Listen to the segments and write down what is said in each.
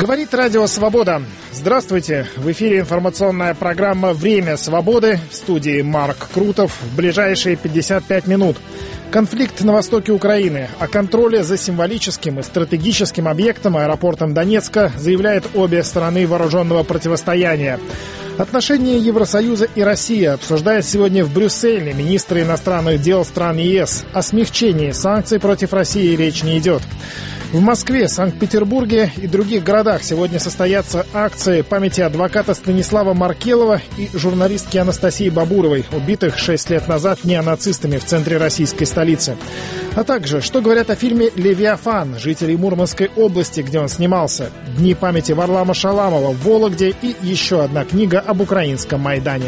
Говорит Радио Свобода. Здравствуйте. В эфире информационная программа «Время свободы». В студии Марк Крутов. В ближайшие 55 минут. Конфликт на востоке Украины. О контроле за символическим и стратегическим объектом аэропортом Донецка заявляют обе стороны вооруженного противостояния. Отношения Евросоюза и России обсуждают сегодня в Брюсселе министры иностранных дел стран ЕС. О смягчении санкций против России речь не идет. В Москве, Санкт-Петербурге и других городах сегодня состоятся акции памяти адвоката Станислава Маркелова и журналистки Анастасии Бабуровой, убитых 6 лет назад неонацистами в центре российской столицы. А также, что говорят о фильме «Левиафан» жителей Мурманской области, где он снимался, дни памяти Варлама Шаламова в Вологде и еще одна книга об украинском Майдане.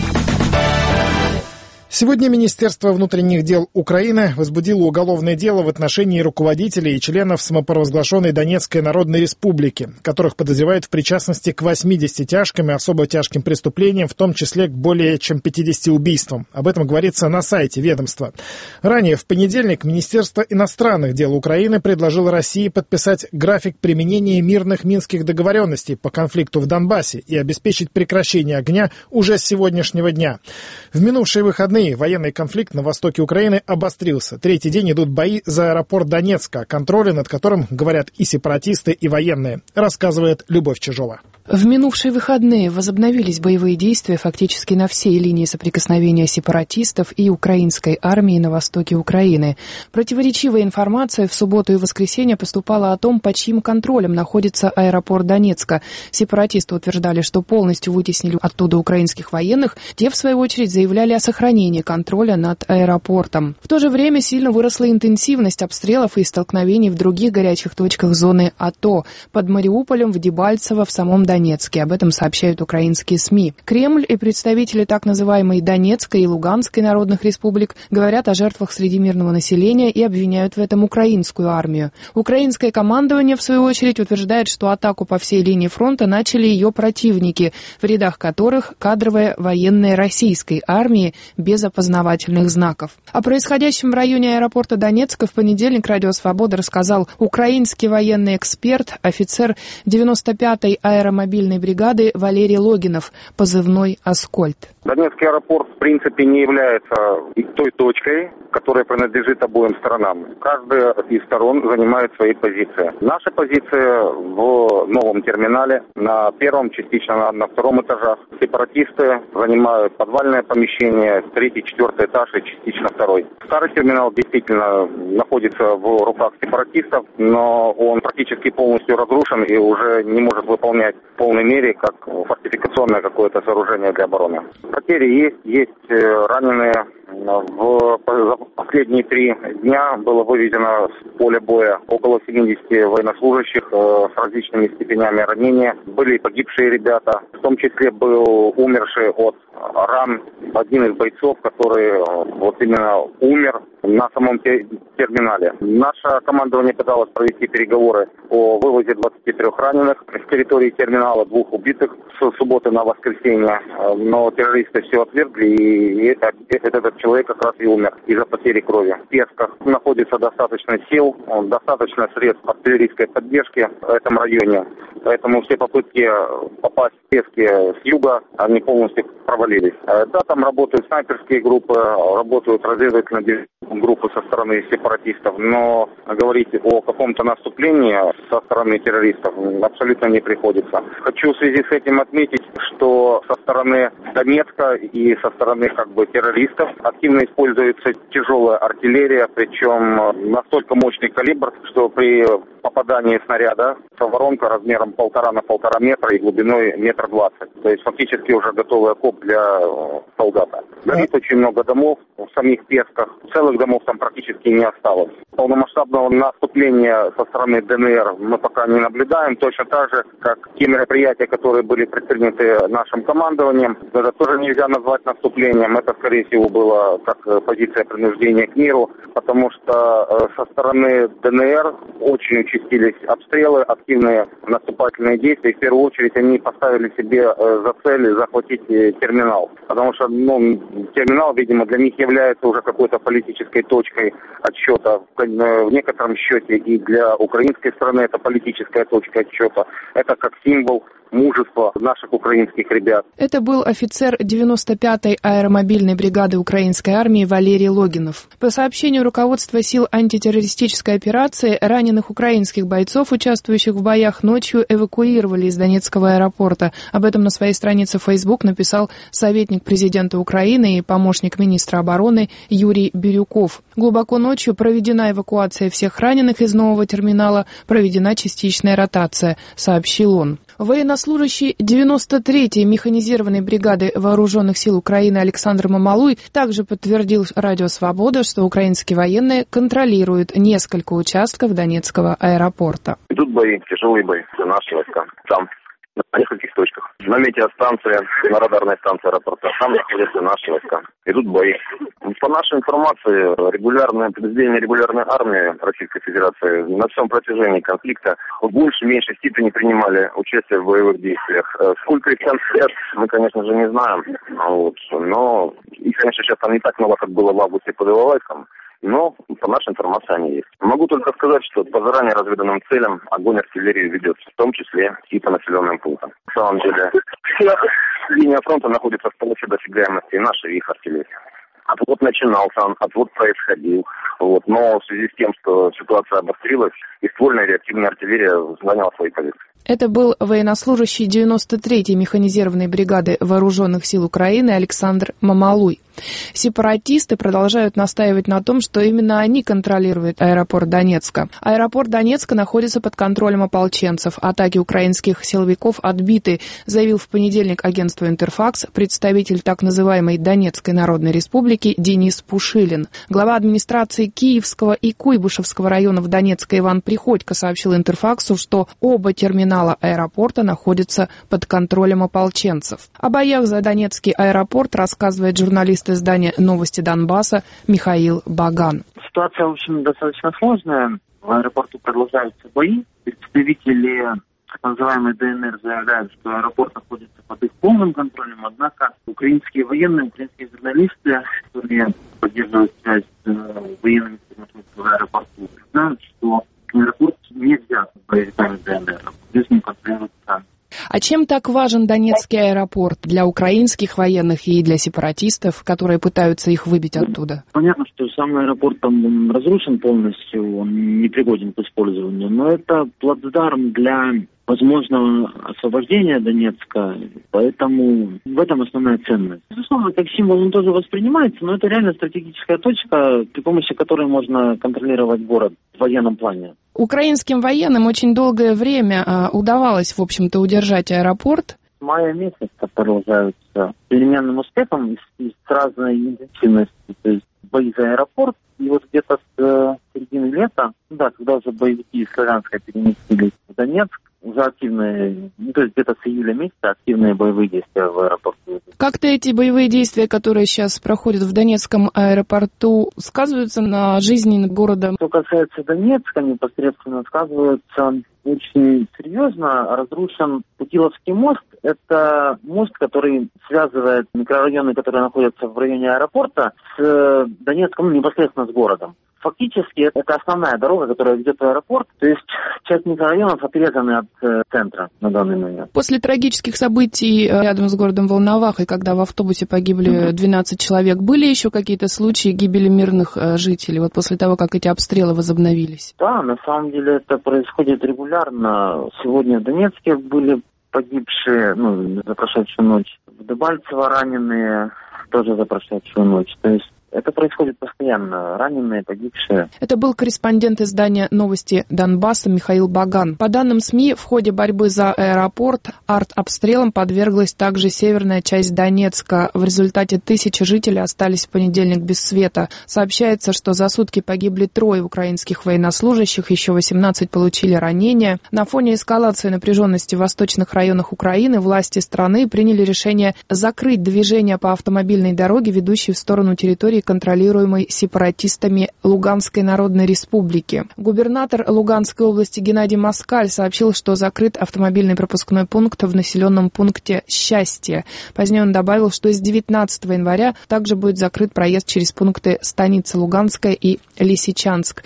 Сегодня Министерство внутренних дел Украины возбудило уголовное дело в отношении руководителей и членов самопровозглашенной Донецкой Народной Республики, которых подозревают в причастности к 80 тяжким и особо тяжким преступлениям, в том числе к более чем 50 убийствам. Об этом говорится на сайте ведомства. Ранее, в понедельник, Министерство иностранных дел Украины предложило России подписать график применения мирных минских договоренностей по конфликту в Донбассе и обеспечить прекращение огня уже с сегодняшнего дня. В минувшие выходные военный конфликт на востоке Украины обострился. Третий день идут бои за аэропорт Донецка, о контроле над которым говорят и сепаратисты, и военные, рассказывает Любовь Чижова. В минувшие выходные возобновились боевые действия фактически на всей линии соприкосновения сепаратистов и украинской армии на востоке Украины. Противоречивая информация в субботу и воскресенье поступала о том, под чьим контролем находится аэропорт Донецка. Сепаратисты утверждали, что полностью вытеснили оттуда украинских военных. Те, в свою очередь, заявляли о сохранении контроля над аэропортом. В то же время сильно выросла интенсивность обстрелов и столкновений в других горячих точках зоны АТО. Под Мариуполем, в Дебальцево, в самом Донецке. Об этом сообщают украинские СМИ. Кремль и представители так называемой Донецкой и Луганской народных республик говорят о жертвах среди мирного населения и обвиняют в этом украинскую армию. Украинское командование, в свою очередь, утверждает, что атаку по всей линии фронта начали ее противники, в рядах которых кадровая военная российской армии без опознавательных знаков. О происходящем в районе аэропорта Донецка в понедельник Радио Свобода рассказал украинский военный эксперт, офицер 95-й аэромобильной бригады Валерий Логинов, позывной «Аскольд». Донецкий аэропорт, в принципе, не является той точкой, которая принадлежит обоим сторонам. Каждая из сторон занимает свои позиции. Наша позиция в новом терминале на первом, частично на втором этажах. Сепаратисты занимают подвальное помещение, третий, четвертый этаж и частично второй. Старый терминал действительно находится в руках сепаратистов, но он практически полностью разрушен и уже не может выполнять в полной мере как фортификационное какое-то сооружение для обороны. Потери есть раненые. За последние 3 дня было вывезено с поля боя около 70 военнослужащих с различными степенями ранения. Были погибшие ребята, в том числе был умерший от ран один из бойцов, который вот именно умер на самом терминале. Наше командование пыталось провести переговоры о вывозе 23 раненых с территории терминала, 2 убитых с субботы на воскресенье, но террористы все отвергли, и этот человек как раз и умер из-за потери крови. В Песках находится достаточно сил, достаточно средств артиллерийской поддержки в этом районе, поэтому все попытки попасть в Пески с юга, они полностью провалились. Да, там работают снайперские группы, работают разведывательные группы со стороны сепаратистов, но говорить о каком-то наступлении со стороны террористов абсолютно не приходится. Хочу в связи с этим отметить, что со стороны Донецка и со стороны террористов активно используется тяжелая артиллерия, причем настолько мощный калибр, что при попадании снаряда воронка размером 1,5 на 1,5 метра и глубиной 1,20 метра. То есть фактически уже готовый окоп для солдата. Горит очень много домов в самих Песках. Целых домов там практически не осталось. Полномасштабного наступления со стороны ДНР мы пока не наблюдаем. Точно так же, как те мероприятия, которые были предприняты приняты нашим командованием. Это тоже нельзя назвать наступлением. Это, скорее всего, было как позиция принуждения к миру, потому что со стороны ДНР очень участились обстрелы, активные наступательные действия. В первую очередь они поставили себе за цель захватить терминал, потому что терминал, видимо, для них является уже какой-то политической точкой отсчета. В некотором счете и для украинской стороны это политическая точка отсчета. Это как символ мужества наших украинских ребят. Это был офицер 95-й аэромобильной бригады украинской армии Валерий Логинов. По сообщению руководства сил антитеррористической операции, раненых украинских бойцов, участвующих в боях, ночью эвакуировали из Донецкого аэропорта. Об этом на своей странице в Facebook написал советник президента Украины и помощник министра обороны Юрий Бирюков. Глубоко ночью проведена эвакуация всех раненых из нового терминала, проведена частичная ротация, сообщил он. Военнослужащий 93-й механизированной бригады Вооруженных сил Украины Александр Мамалуй также подтвердил Радио Свобода, что украинские военные контролируют несколько участков Донецкого аэропорта. Идут бои, тяжелые бои за наши войска. Там, на нескольких точках. На метеостанции, на радарной станции аэропорта, там находятся наши войска. Идут бои. По нашей информации, регулярное подразделение регулярной армии Российской Федерации на всем протяжении конфликта в большей, меньшей степени принимали участие в боевых действиях. Сколько их там стоят, мы, конечно же, не знаем. Но их, конечно, сейчас там не так много, как было в августе под Иловайском. Но по нашей информации они есть. Могу только сказать, что по заранее разведанным целям огонь артиллерии ведется, в том числе и по населенным пунктам. На самом деле, линия фронта находится в полосе досягаемости нашей и их артиллерии. Отвод начинался, отвод происходил. Но в связи с тем, что ситуация обострилась, и ствольная реактивная артиллерия заняла свои позиции. Это был военнослужащий 93-й механизированной бригады Вооруженных сил Украины Александр Мамалуй. Сепаратисты продолжают настаивать на том, что именно они контролируют аэропорт Донецка. Аэропорт Донецка находится под контролем ополченцев. Атаки украинских силовиков отбиты, заявил в понедельник агентству «Интерфакс» представитель так называемой Донецкой Народной Республики Денис Пушилин. Глава администрации Киевского и Куйбышевского районов Донецка Иван Приходько сообщил «Интерфаксу», что оба терминала аэропорта находятся под контролем ополченцев. О боях за Донецкий аэропорт рассказывает журналист издания «Новости Донбасса» Михаил Баган. Ситуация, в общем, достаточно сложная. В аэропорту продолжаются бои. Представители так называемой ДНР заявляют, что аэропорт находится под их полным контролем. Однако украинские военные, украинские журналисты, которые поддерживают связь с военными в аэропорту, знают, что аэропорт не взят боевиками ДНР. Здесь не контролируют сами. А чем так важен Донецкий аэропорт для украинских военных и для сепаратистов, которые пытаются их выбить оттуда? Понятно, что сам аэропорт там разрушен полностью, он не пригоден к использованию, но это плацдарм для возможного освобождения Донецка, поэтому в этом основная ценность. Безусловно, как символ он тоже воспринимается, но это реально стратегическая точка, при помощи которой можно контролировать город в военном плане. Украинским военным очень долгое время удавалось, в общем-то, удержать аэропорт. С мая месяца продолжаются переменным успехом и с разной интенсивностью, то есть бои за аэропорт. И вот где-то с середины лета, когда уже боевики из Славянска переместились в Донецк, уже активные, то есть где-то с июля месяца активные боевые действия в аэропорту. Как-то эти боевые действия, которые сейчас проходят в Донецком аэропорту, сказываются на жизни города? Что касается Донецка, непосредственно сказывается очень серьезно. Разрушен Путиловский мост. Это мост, который связывает микрорайоны, которые находятся в районе аэропорта, с Донецком, непосредственно с городом. Фактически это основная дорога, которая ведет в аэропорт, то есть часть микрорайонов отрезаны от центра на данный момент. После трагических событий рядом с городом Волновахой, когда в автобусе погибли 12 человек, были еще какие-то случаи гибели мирных жителей, вот после того, как эти обстрелы возобновились? Да, на самом деле это происходит регулярно. Сегодня в Донецке были погибшие, за прошедшую ночь. В Дебальцево раненые тоже за прошедшую ночь. То есть Это происходит постоянно. Раненые, погибшие. Это был корреспондент издания «Новости Донбасса» Михаил Баган. По данным СМИ, в ходе борьбы за аэропорт артобстрелам подверглась также северная часть Донецка. В результате 1000 жителей остались в понедельник без света. Сообщается, что за сутки погибли 3 украинских военнослужащих, еще 18 получили ранения. На фоне эскалации напряженности в восточных районах Украины власти страны приняли решение закрыть движение по автомобильной дороге, ведущей в сторону территории, контролируемой сепаратистами Луганской Народной Республики. Губернатор Луганской области Геннадий Москаль сообщил, что закрыт автомобильный пропускной пункт в населенном пункте Счастье. Позднее он добавил, что с 19 января также будет закрыт проезд через пункты Станица Луганская и Лисичанск.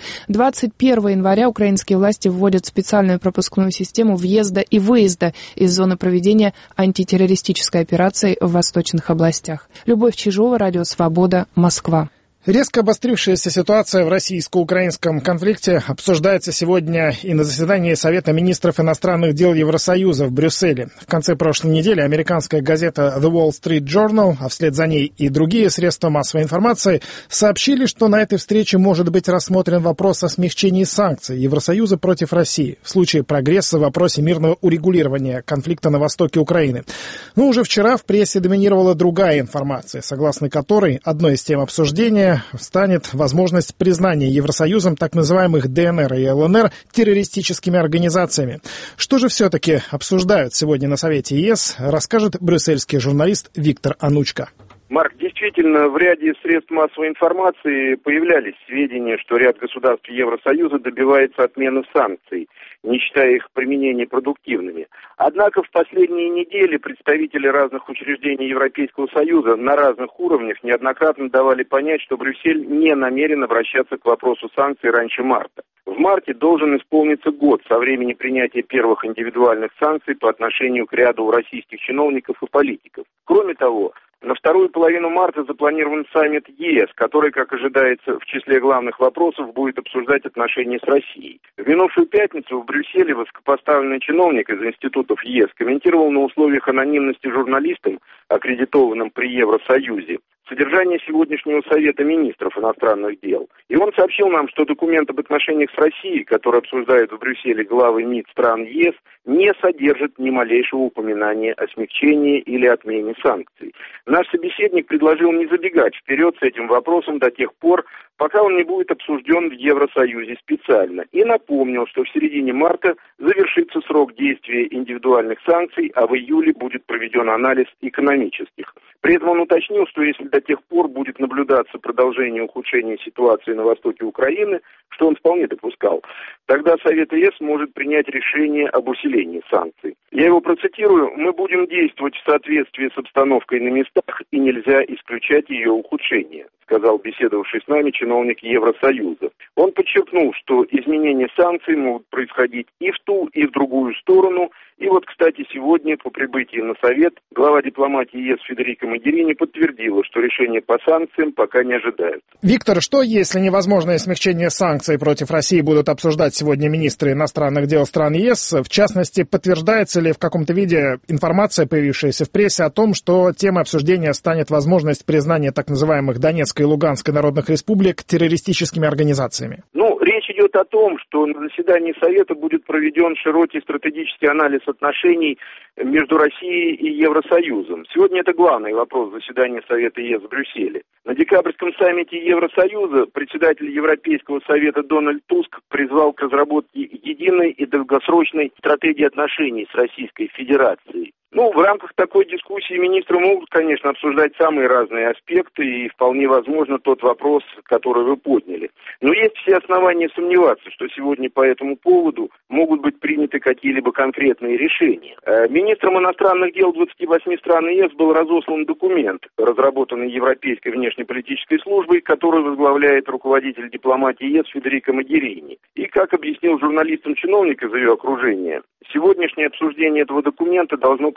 21 января украинские власти вводят специальную пропускную систему въезда и выезда из зоны проведения антитеррористической операции в восточных областях. Любовь Чижова, Радио Свобода, Москва. Резко обострившаяся ситуация в российско-украинском конфликте обсуждается сегодня и на заседании Совета министров иностранных дел Евросоюза в Брюсселе. В конце прошлой недели американская газета The Wall Street Journal, а вслед за ней и другие средства массовой информации, сообщили, что на этой встрече может быть рассмотрен вопрос о смягчении санкций Евросоюза против России в случае прогресса в вопросе мирного урегулирования конфликта на востоке Украины. Но уже вчера в прессе доминировала другая информация, согласно которой одной из тем обсуждения станет возможность признания Евросоюзом так называемых ДНР и ЛНР террористическими организациями. Что же все-таки обсуждают сегодня на Совете ЕС, расскажет брюссельский журналист Виктор Анучка. Марк, действительно, в ряде средств массовой информации появлялись сведения, что ряд государств Евросоюза добивается отмены санкций, не считая их применения продуктивными. Однако в последние недели представители разных учреждений Европейского Союза на разных уровнях неоднократно давали понять, что Брюссель не намерен обращаться к вопросу санкций раньше марта. В марте должен исполниться год со времени принятия первых индивидуальных санкций по отношению к ряду российских чиновников и политиков. Кроме того, на вторую половину марта запланирован саммит ЕС, который, как ожидается, в числе главных вопросов будет обсуждать отношения с Россией. В минувшую пятницу в Брюсселе высокопоставленный чиновник из институтов ЕС комментировал на условиях анонимности журналистам, аккредитованным при Евросоюзе, содержание сегодняшнего Совета министров иностранных дел. И он сообщил нам, что документ об отношениях с Россией, который обсуждают в Брюсселе главы МИД стран ЕС, не содержит ни малейшего упоминания о смягчении или отмене санкций. Наш собеседник предложил не забегать вперед с этим вопросом до тех пор, пока он не будет обсужден в Евросоюзе специально. И напомнил, что в середине марта завершится срок действия индивидуальных санкций, а в июле будет проведен анализ экономических. При этом он уточнил, что если до тех пор будет наблюдаться продолжение ухудшения ситуации на востоке Украины, что он вполне допускал, тогда Совет ЕС может принять решение об усилении санкций. Я его процитирую: «Мы будем действовать в соответствии с обстановкой на местах, и нельзя исключать ее ухудшение», сказал беседовавший с нами чиновник Евросоюза. Он подчеркнул, что изменения санкций могут происходить и в ту, и в другую сторону. И вот, кстати, сегодня по прибытии на Совет глава дипломатии ЕС Федерика Могерини подтвердила, что решения по санкциям пока не ожидаются. Виктор, что если невозможное смягчение санкций против России будут обсуждать сегодня министры иностранных дел стран ЕС? В частности, подтверждается ли в каком-то виде информация, появившаяся в прессе, о том, что темой обсуждения станет возможность признания так называемых Донецкой и Луганской народных республик террористическими организациями? Речь идет о том, что на заседании Совета будет проведен широкий стратегический анализ отношений между Россией и Евросоюзом. Сегодня это главный вопрос заседания Совета ЕС в Брюсселе. На декабрьском саммите Евросоюза председатель Европейского совета Дональд Туск призвал к разработке единой и долгосрочной стратегии отношений с Российской Федерацией. В рамках такой дискуссии министры могут, конечно, обсуждать самые разные аспекты, и вполне возможно тот вопрос, который вы подняли. Но есть все основания сомневаться, что сегодня по этому поводу могут быть приняты какие-либо конкретные решения. Министрам иностранных дел 28 стран ЕС был разослан документ, разработанный Европейской внешнеполитической службой, который возглавляет руководитель дипломатии ЕС Федерика Могерини. И, как объяснил журналистам чиновник из ее окружения, сегодняшнее обсуждение этого документа должно подготовить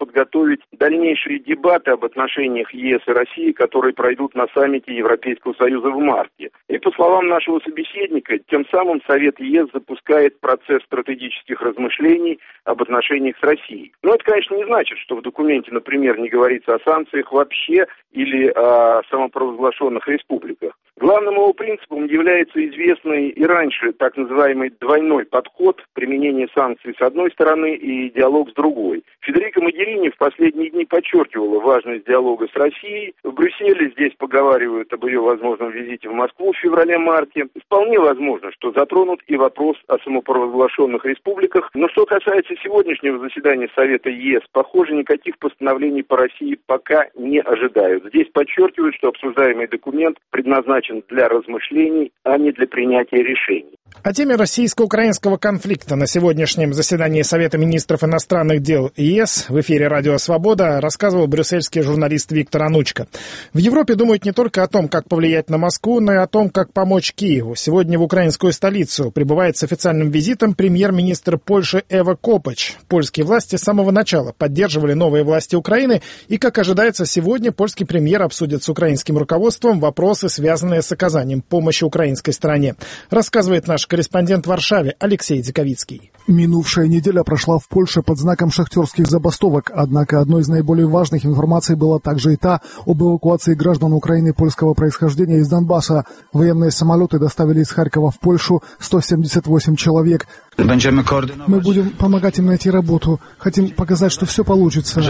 подготовить дальнейшие дебаты об отношениях ЕС и России, которые пройдут на саммите Европейского Союза в марте. И по словам нашего собеседника, тем самым Совет ЕС запускает процесс стратегических размышлений об отношениях с Россией. Но это, конечно, не значит, что в документе, например, не говорится о санкциях вообще или о самопровозглашенных республиках. Главным его принципом является известный и раньше так называемый двойной подход, применение санкций с одной стороны и диалог с другой. Федерико Могерини в последние дни подчеркивала важность диалога с Россией. В Брюсселе здесь поговаривают об ее возможном визите в Москву в феврале-марте. Вполне возможно, что затронут и вопрос о самопровозглашенных республиках. Но что касается сегодняшнего заседания Совета ЕС, похоже, никаких постановлений по России пока не ожидают. Здесь подчеркивают, что обсуждаемый документ предназначен для размышлений, а не для принятия решений. О теме российско-украинского конфликта на сегодняшнем заседании Совета министров иностранных дел ЕС в эфире «Радио Свобода» рассказывал брюссельский журналист Виктор Анучко. В Европе думают не только о том, как повлиять на Москву, но и о том, как помочь Киеву. Сегодня в украинскую столицу прибывает с официальным визитом премьер-министр Польши Эва Копач. Польские власти с самого начала поддерживали новые власти Украины, и, как ожидается, сегодня польский премьер обсудит с украинским руководством вопросы, связанные с оказанием помощи украинской стороне. Рассказывает наш корреспондент в Варшаве Алексей Дзиковицкий. Минувшая неделя прошла в Польше под знаком шахтерских забастовок, однако одной из наиболее важных информаций была также и та об эвакуации граждан Украины польского происхождения из Донбасса. Военные самолеты доставили из Харькова в Польшу 178 человек. Мы будем помогать им найти работу. Хотим показать, что все получится.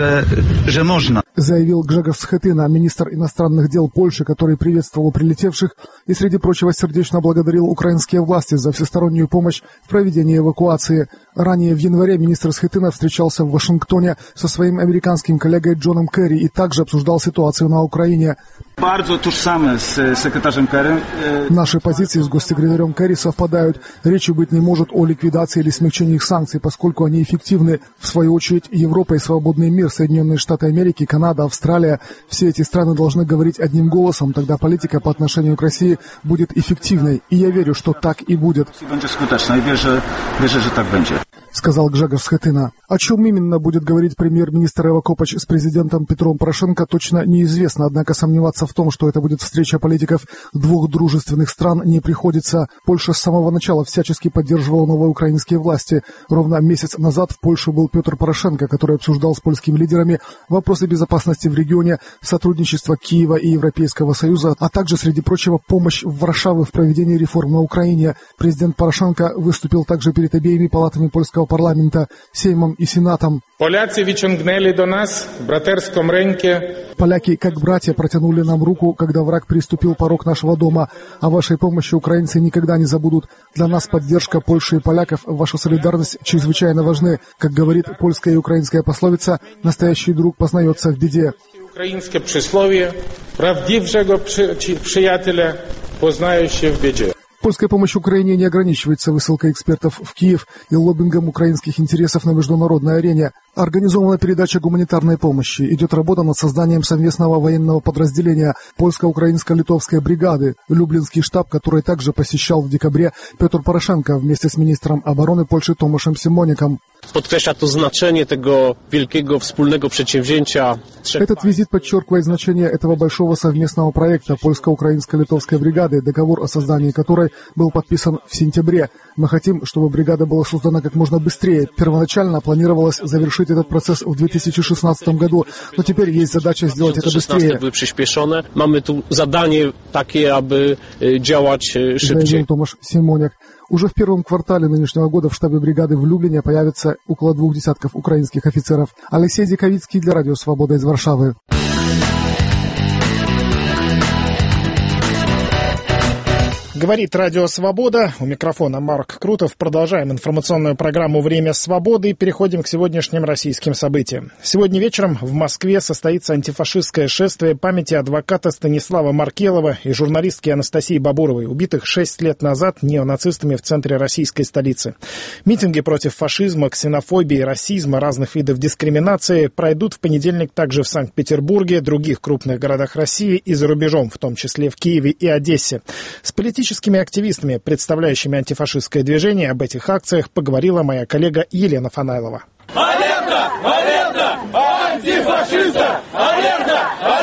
Заявил Гжегорz Schetyna, министр иностранных дел Польши, который приветствовал прилетевших и, среди прочего, сердечно благодарил украинские власти за всестороннюю помощь в проведении эвакуации. Ранее в январе министр Schetyna встречался в Вашингтоне со своим американским коллегой Джоном Керри и также обсуждал ситуацию на Украине. Наши позиции с госсекретарем Керри совпадают. Речи быть не может о ликвидации или смягчении их санкций, поскольку они эффективны. В свою очередь, Европа и свободный мир, Соединенные Штаты Америки, Канада, Австралия – все эти страны должны говорить одним голосом, тогда политика по отношению к России будет эффективной. И я верю, что так и будет. Сказал Гжегорz Schetyna. О чем именно будет говорить премьер-министр Эва Копач с президентом Петром Порошенко, точно неизвестно, однако сомневаться в том, что это будет встреча политиков двух дружественных стран, не приходится. Польша с самого начала всячески поддерживала новые украинские власти. Ровно месяц назад в Польше был Петр Порошенко, который обсуждал с польскими лидерами вопросы безопасности в регионе, сотрудничество Киева и Европейского Союза, а также, среди прочего, помощь Варшавы в проведении реформ на Украине. Президент Порошенко выступил также перед обеими палатами польского парламента, Сеймом и Сенатом. Поляки как братья протянули нам руку, когда враг приступил порог нашего дома. О вашей помощи украинцы никогда не забудут. Для нас поддержка Польши и поляков, ваша солидарность чрезвычайно важны. Как говорит польская и украинская пословица, настоящий друг познается в беде. Украинское присловие «Правдивого приятеля познают в беде». Польская помощь Украине не ограничивается высылкой экспертов в Киев и лоббингом украинских интересов на международной арене. Организована передача гуманитарной помощи. Идет работа над созданием совместного военного подразделения польско-украинско-литовской бригады. Люблинский штаб, который также посещал в декабре Петр Порошенко вместе с министром обороны Польши Томашем Симоником. Этот визит подчеркивает значение этого большого совместного проекта польско-украинско-литовской бригады, договор о создании которой был подписан в сентябре. Мы хотим, чтобы бригада была создана как можно быстрее. Первоначально планировалось завершить этот процесс в 2016 году, но теперь есть задача сделать это быстрее. Заявил Томаш Симоник. Уже в первом квартале нынешнего года в штабе бригады в Люблине появится около 20 украинских офицеров. Алексей Дзиковицкий для Радио Свобода из Варшавы. Говорит Радио Свобода. У микрофона Марк Крутов. Продолжаем информационную программу «Время свободы» и переходим к сегодняшним российским событиям. Сегодня вечером в Москве состоится антифашистское шествие памяти адвоката Станислава Маркелова и журналистки Анастасии Бабуровой, убитых 6 лет назад неонацистами в центре российской столицы. Митинги против фашизма, ксенофобии, расизма, разных видов дискриминации пройдут в понедельник также в Санкт-Петербурге, других крупных городах России и за рубежом, в том числе в Киеве и Одессе. С политическими активистами, представляющими антифашистское движение, об этих акциях поговорила моя коллега Елена Фанайлова. Антифашиста! Алерта!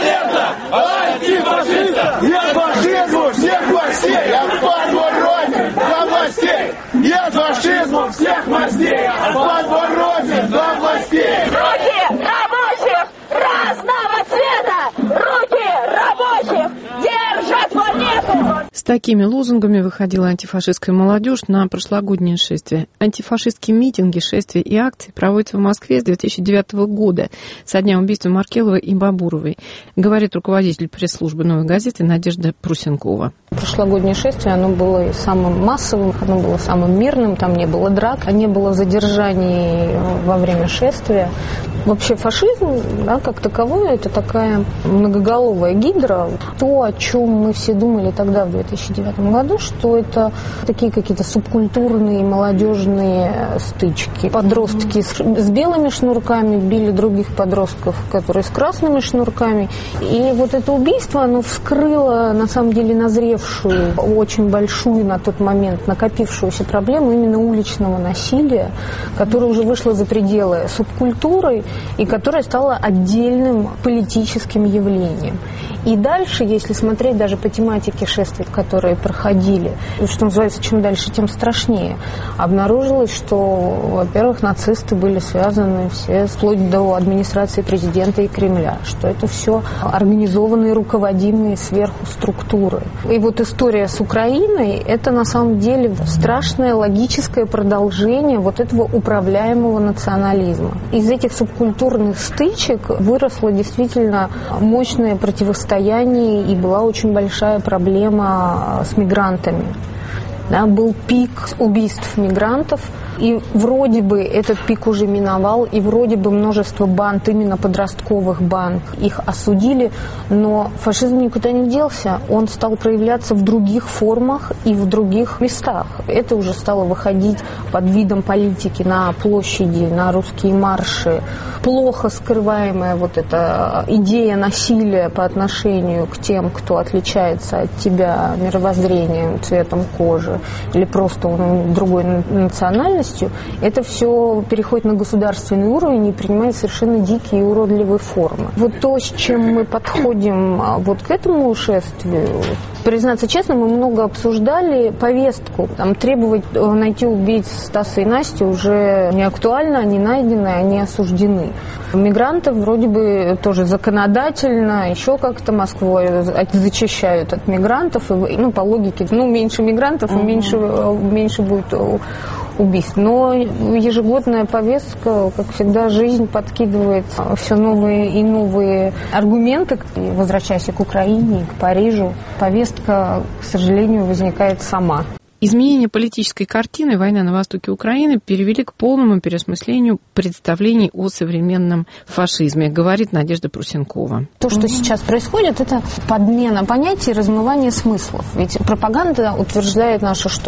Алерта! Антифашиста! Нет фашизму всех властей! От подворотен до властей! Нет фашизму всех властей! От подворотен до властей! Руки рабочих разного цвета! Руки рабочих держат планету! С такими лозунгами выходила антифашистская молодежь на прошлогоднее шествие. Антифашистские митинги, шествия и акции проводятся в Москве с 2009 года, со дня убийства Маркеловой и Бабуровой, говорит руководитель пресс-службы «Новой газеты» Надежда Прусенкова. Прошлогоднее шествие, оно было самым массовым, оно было самым мирным, там не было драк, не было задержаний во время шествия. Вообще фашизм, да, как таковой, это такая многоголовая гидра. То, о чем мы все думали тогда, в 2009 году, что это такие какие-то субкультурные молодежные стычки. Подростки с белыми шнурками били других подростков, которые с красными шнурками. И вот это убийство, оно вскрыло, на самом деле, назревшую, очень большую на тот момент накопившуюся проблему именно уличного насилия, которая уже вышла за пределы субкультуры и которая стала отдельным политическим явлением. И дальше, если смотреть даже по тематике шествий, которые проходили, что называется, чем дальше, тем страшнее, обнаружилось, что, во-первых, нацисты были связаны все вплоть до администрации президента и Кремля, что это все организованные, руководимые сверху структуры. И вот история с Украиной – это на самом деле страшное логическое продолжение вот этого управляемого национализма. Из этих субкультурных стычек выросло действительно мощное противостояние, и была очень большая проблема с мигрантами. Да, был пик убийств мигрантов, и вроде бы этот пик уже миновал, и вроде бы множество банд, именно подростковых банд, их осудили, но фашизм никуда не делся, он стал проявляться в других формах и в других местах. Это уже стало выходить под видом политики на площади, на русские марши. Плохо скрываемая вот эта идея насилия по отношению к тем, кто отличается от тебя мировоззрением, цветом кожи или просто другой национальностью, это все переходит на государственный уровень и принимает совершенно дикие и уродливые формы. Вот то, с чем мы подходим вот к этому шествию, признаться честно, мы много обсуждали повестку. Там требовать найти убийц Стаса и Настю уже не актуально, они найдены, они осуждены. Мигрантов вроде бы тоже законодательно, еще как-то Москвой зачищают от мигрантов. И, по логике, меньше мигрантов, и меньше будет убийств. Но ежегодная повестка, как всегда, жизнь подкидывает все новые и новые аргументы. Возвращаясь к Украине, к Парижу, повестка, к сожалению, возникает сама. Изменение политической картины «Война на востоке Украины» перевели к полному переосмыслению представлений о современном фашизме, говорит Надежда Прусенкова. То, что сейчас происходит, это подмена понятий и размывание смыслов. Ведь пропаганда утверждает что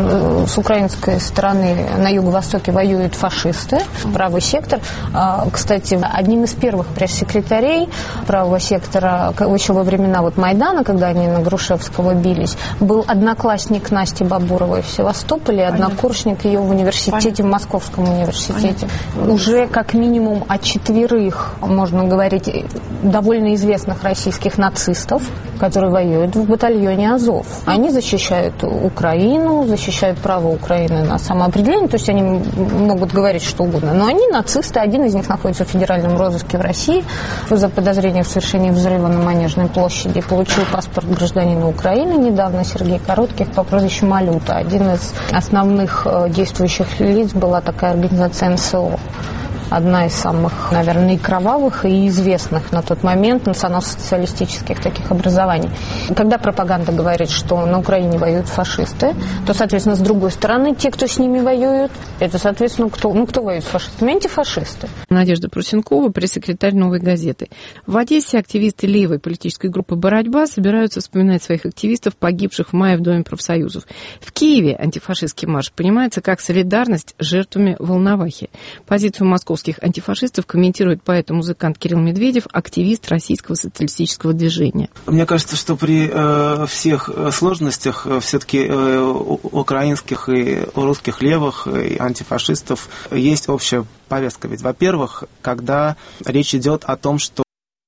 с украинской стороны на юго-востоке воюют фашисты, правый сектор. Кстати, одним из первых пресс-секретарей правого сектора еще во времена Майдана, когда они на Грушевского бились, был одноклассник Насти Бабуровой в Севастополе, однокурсник ее в университете, в Московском университете. Уже как минимум о 4, можно говорить, довольно известных российских нацистов, которые воюют в батальоне Азов. Они защищают Украину, защищают право Украины на самоопределение, то есть они могут говорить что угодно, но они нацисты, один из них находится в федеральном розыске в России за подозрение в совершении взрыва на Манежной площади, получил паспорт гражданина Украины недавно, Сергей Коротких, по прозвищу Малюта. Один из основных действующих лиц была такая организация НСО. Одна из самых, наверное, и кровавых, и известных на тот момент национал-социалистических таких образований. Когда пропаганда говорит, что на Украине воюют фашисты, то, соответственно, с другой стороны, те, кто с ними воюют, это, соответственно, кто воюет с фашистами? Антифашисты. Надежда Прусенкова, пресс-секретарь «Новой газеты». В Одессе активисты левой политической группы «Борьба» собираются вспоминать своих активистов, погибших в мае в Доме профсоюзов. В Киеве антифашистский марш понимается как солидарность с жертвами Волновахи. Позицию Москвы московских антифашистов, комментирует поэт и музыкант Кирилл Медведев, активист российского социалистического движения. Мне кажется, что при всех сложностях все-таки у украинских и у русских левых и антифашистов есть общая повестка. Ведь, во-первых, когда речь идет о том, что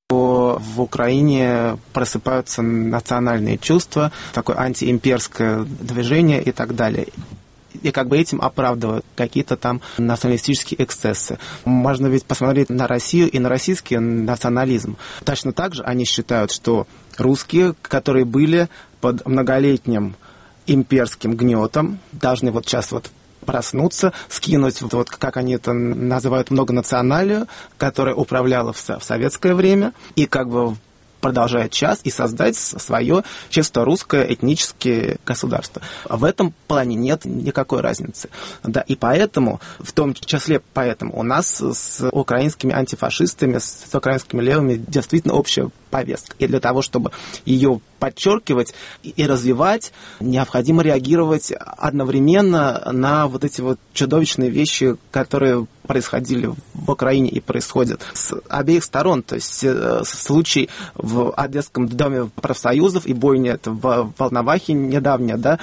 в Украине просыпаются национальные чувства, такое антиимперское движение и так далее. И как бы этим оправдывают какие-то там националистические эксцессы. Можно ведь посмотреть на Россию и на российский национализм. Точно так же они считают, что русские, которые были под многолетним имперским гнетом, должны вот сейчас вот проснуться, скинуть, вот как они это называют, многонационалию, которая управляла в советское время, и как бы продолжает час и создать свое чисто русское этническое государство. В этом плане нет никакой разницы. Да, и поэтому, в том числе поэтому, у нас с украинскими антифашистами, с украинскими левыми действительно общая повестка. И для того, чтобы ее подчеркивать и развивать, необходимо реагировать одновременно на вот эти вот чудовищные вещи, которые происходили в Украине и происходят с обеих сторон. То есть случай в Одесском доме профсоюзов и бойня в Волновахе недавняя, да,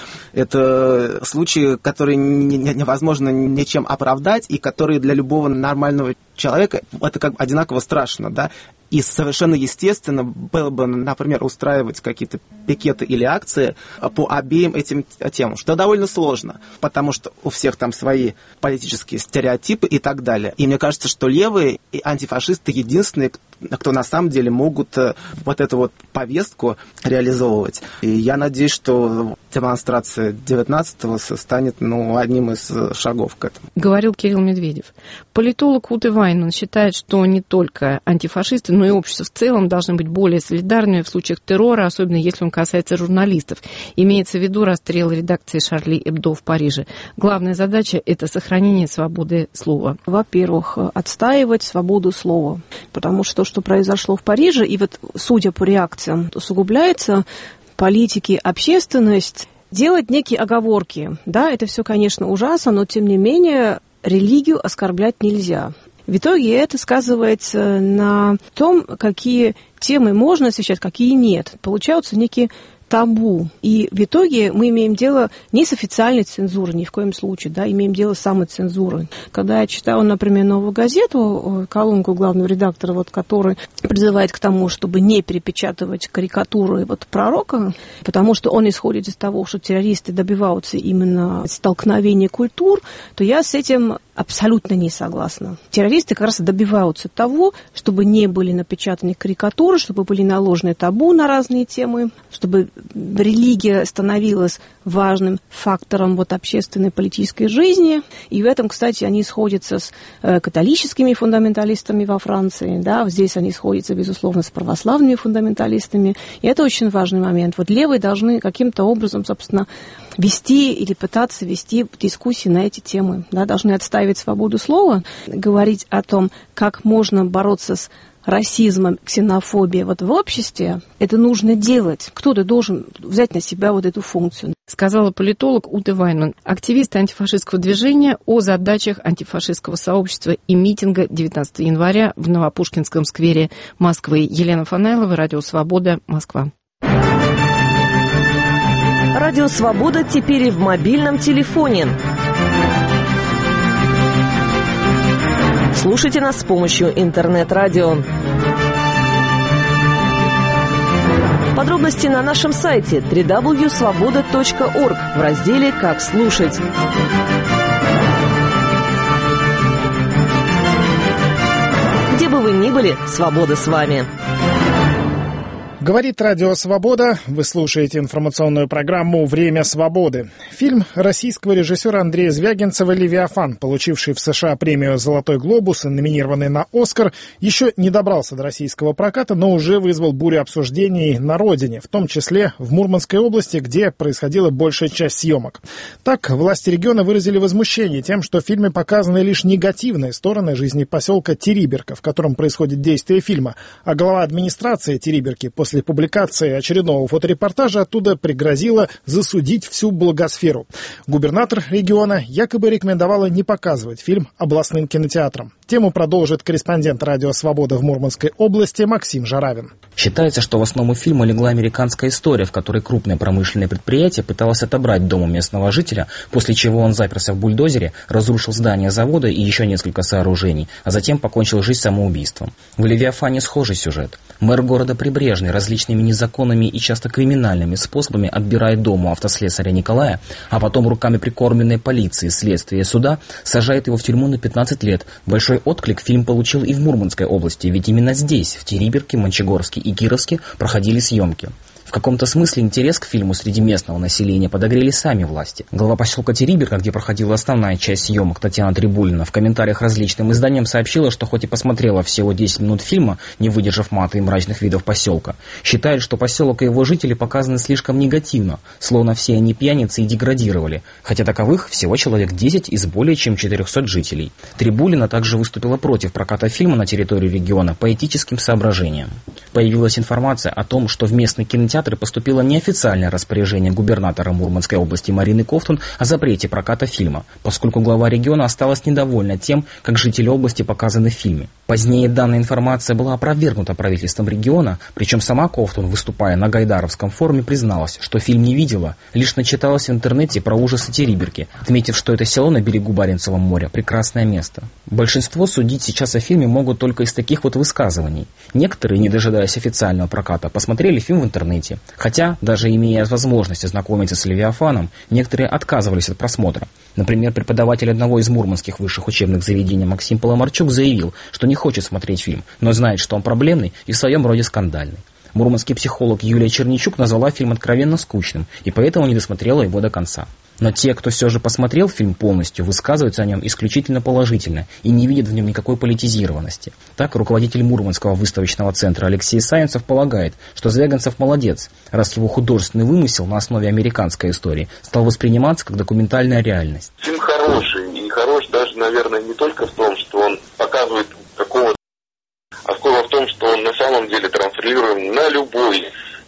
это случаи, которые невозможно ничем оправдать и которые для любого нормального человека это как бы одинаково страшно, да. И совершенно естественно было бы, например, устраивать какие-то пикеты или акции по обеим этим темам, что довольно сложно, потому что у всех там свои политические стереотипы и так далее. И мне кажется, что левые и антифашисты единственные, кто на самом деле могут вот эту вот повестку реализовывать. И я надеюсь, что демонстрация 19-го станет одним из шагов к этому. Говорил Кирилл Медведев. Политолог Ute Weinmann считает, что не только антифашисты, но и общество в целом должны быть более солидарными в случаях террора, особенно если он касается журналистов. Имеется в виду расстрел редакции Шарли Эбдо в Париже. Главная задача – это сохранение свободы слова. Во-первых, отстаивать свободу слова, потому что произошло в Париже, и вот, судя по реакциям, усугубляется, политики, общественность делать некие оговорки. Да, это все, конечно, ужасно, но, тем не менее, религию оскорблять нельзя. В итоге это сказывается на том, какие темы можно освещать, какие нет. Получаются некие табу. И в итоге мы имеем дело не с официальной цензурой, ни в коем случае, да, имеем дело с самоцензурой. Когда я читала, например, «Новую газету», колонку главного редактора, вот, который призывает к тому, чтобы не перепечатывать карикатуры вот, пророка, потому что он исходит из того, что террористы добиваются именно столкновения культур, то я с этим абсолютно не согласна. Террористы как раз добиваются того, чтобы не были напечатаны карикатуры, чтобы были наложены табу на разные темы, чтобы религия становилась важным фактором вот, общественной политической жизни. И в этом, кстати, они сходятся с католическими фундаменталистами во Франции. Да? Здесь они сходятся, безусловно, с православными фундаменталистами. И это очень важный момент. Вот левые должны каким-то образом, собственно, вести или пытаться вести дискуссии на эти темы. Да? Должны отстаивать свободу слова, говорить о том, как можно бороться с расизмом, ксенофобией вот в обществе. Это нужно делать. Кто-то должен взять на себя вот эту функцию. Сказала политолог Ute Weinmann, активист антифашистского движения, о задачах антифашистского сообщества и митинга 19 января в Новопушкинском сквере Москвы. Елена Фанайлова, Радио Свобода, Москва. Радио Свобода теперь и в мобильном телефоне. Слушайте нас с помощью интернет-радио. Подробности на нашем сайте www.svoboda.org в разделе «Как слушать». Где бы вы ни были, свобода с вами. Говорит Радио Свобода. Вы слушаете информационную программу «Время свободы». Фильм российского режиссера Андрея Звягинцева «Левиафан», получивший в США премию «Золотой глобус» и номинированный на «Оскар», еще не добрался до российского проката, но уже вызвал бурю обсуждений на родине, в том числе в Мурманской области, где происходила большая часть съемок. Так, власти региона выразили возмущение тем, что в фильме показаны лишь негативные стороны жизни поселка Териберка, в котором происходит действие фильма, а глава администрации Териберки после публикации очередного фоторепортажа оттуда пригрозила засудить всю благосферу. Губернатор региона якобы рекомендовала не показывать фильм областным кинотеатрам. Тему продолжит корреспондент «Радио Свобода» в Мурманской области Максим Жаравин. Считается, что в основу фильма легла американская история, в которой крупное промышленное предприятие пыталось отобрать дом у местного жителя, после чего он заперся в бульдозере, разрушил здание завода и еще несколько сооружений, а затем покончил жизнь самоубийством. В «Левиафане» схожий сюжет. Мэр города Прибрежный различными незаконными и часто криминальными способами отбирает дом у автослесаря Николая, а потом руками прикормленной полиции, следствия и суда сажает его в тюрьму на 15 лет. Большой отклик фильм получил и в Мурманской области, ведь именно здесь, в Териберке, Мончегорске и Кировске проходили съемки. В каком-то смысле интерес к фильму среди местного населения подогрели сами власти. Глава поселка Териберка, где проходила основная часть съемок, Татьяна Трибулина, в комментариях различным изданиям сообщила, что хоть и посмотрела всего 10 минут фильма, не выдержав мата и мрачных видов поселка, считает, что поселок и его жители показаны слишком негативно, словно все они пьяницы и деградировали, хотя таковых всего человек 10 из более чем 400 жителей. Трибулина также выступила против проката фильма на территории региона по этическим соображениям. Появилась информация о том, что в местный кинотеатр поступило неофициальное распоряжение губернатора Мурманской области Марины Ковтун о запрете проката фильма, поскольку глава региона осталась недовольна тем, как жители области показаны в фильме. Позднее данная информация была опровергнута правительством региона, причем сама Ковтун, выступая на Гайдаровском форуме, призналась, что фильм не видела, лишь начиталась в интернете про ужасы Териберки, отметив, что это село на берегу Баренцева моря – прекрасное место. Большинство судить сейчас о фильме могут только из таких вот высказываний. Некоторые, не дожидаясь официального проката, посмотрели фильм в интернете. Хотя, даже имея возможность ознакомиться с «Левиафаном», некоторые отказывались от просмотра. Например, преподаватель одного из мурманских высших учебных заведений Максим Поломарчук заявил, что не хочет смотреть фильм, но знает, что он проблемный и в своем роде скандальный. Мурманский психолог Юлия Черничук назвала фильм откровенно скучным и поэтому не досмотрела его до конца. Но те, кто все же посмотрел фильм полностью, высказываются о нем исключительно положительно и не видят в нем никакой политизированности. Так, руководитель Мурманского выставочного центра Алексей Саинцев полагает, что Звягинцев молодец, раз его художественный вымысел на основе американской истории стал восприниматься как документальная реальность. Фильм хороший, и хорош даже, наверное, не только в том, что он показывает какого-то, а сколько в том, что он на самом деле транслируем на любой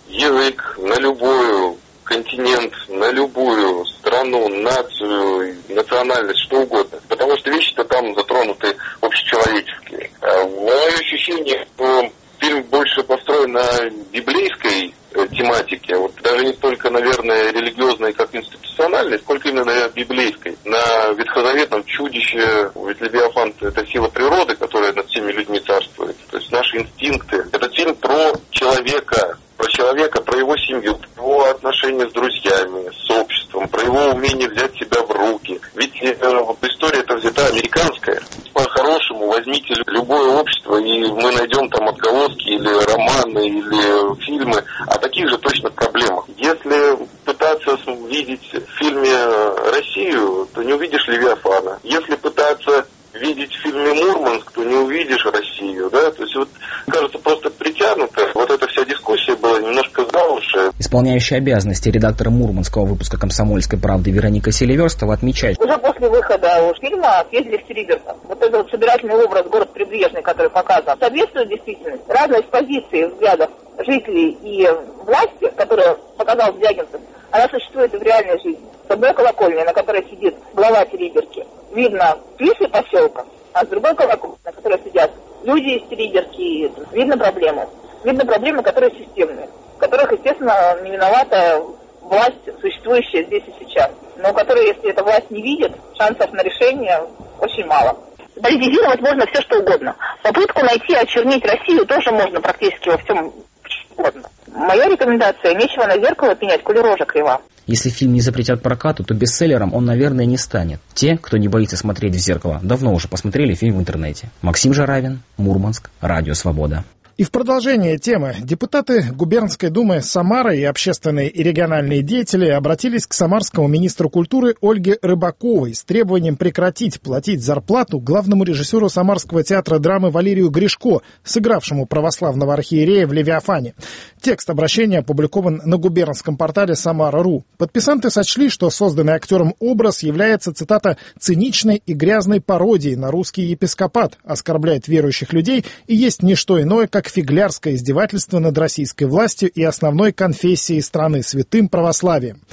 язык, на любой континент, на любую страну, нацию, национальность, что угодно. Потому что вещи-то там затронуты общечеловеческие. Мое ощущение, что фильм больше построен на библейской тематике, вот даже не столько, наверное, религиозной, как институциональной, сколько именно, наверное, библейской. На ветхозаветном чудище, ведь Левиафан — это сила природы, которая над всеми людьми царствует. То есть наши инстинкты. Это фильм про человека, про его семью, про его отношения с друзьями, с обществом, про его умение взять себя в руки. Ведь история эта взята американская. По-хорошему возьмите любое общество, и мы найдем там отголоски или романы, или фильмы о таких же точно проблемах. Если пытаться видеть в фильме Россию, то не увидишь Левиафана. Если пытаться видеть в фильме «Мурманск», то не увидишь Россию, да? То есть вот, кажется, просто притянуто. Вот эта вся дискуссия была немножко за уши. Исполняющая обязанности редактора мурманского выпуска «Комсомольской правды» Вероника Селиверстова отмечает. Уже после выхода фильма съездили в Териберку. Вот этот вот собирательный образ город Прибрежный, который показан, соответствует действительности. Разность позиций, взглядов жителей и власти, которую показал Звягинцев, она существует и в реальной жизни. С одной колокольни, на которой сидит глава Териберки, видно крыши поселка, а с другой колокольни, на которой сидят люди из Териберки, видно проблемы. Видно проблемы, которые системные, в которых, естественно, не виновата власть, существующая здесь и сейчас, но которые, если эта власть не видит, шансов на решение очень мало. Политизировать можно все, что угодно. Попытку найти, очернить Россию тоже можно практически во всем угодно. Моя рекомендация: нечего на зеркало пенять, коли рожа крива. Если фильм не запретят прокату, то бестселлером он, наверное, не станет. Те, кто не боится смотреть в зеркало, давно уже посмотрели фильм в интернете. Максим Жаравин, Мурманск, Радио Свобода. И в продолжение темы депутаты Губернской думы Самары и общественные и региональные деятели обратились к самарскому министру культуры Ольге Рыбаковой с требованием прекратить платить зарплату главному режиссеру Самарского театра драмы Валерию Гришко, сыгравшему православного архиерея в «Левиафане». Текст обращения опубликован на губернском портале «Самара.ру». Подписанты сочли, что созданный актером образ является, цитата, «циничной и грязной пародией на русский епископат, оскорбляет верующих людей и есть не что иное, как фиглярское издевательство над российской властью и основной конфессией страны, святым православием».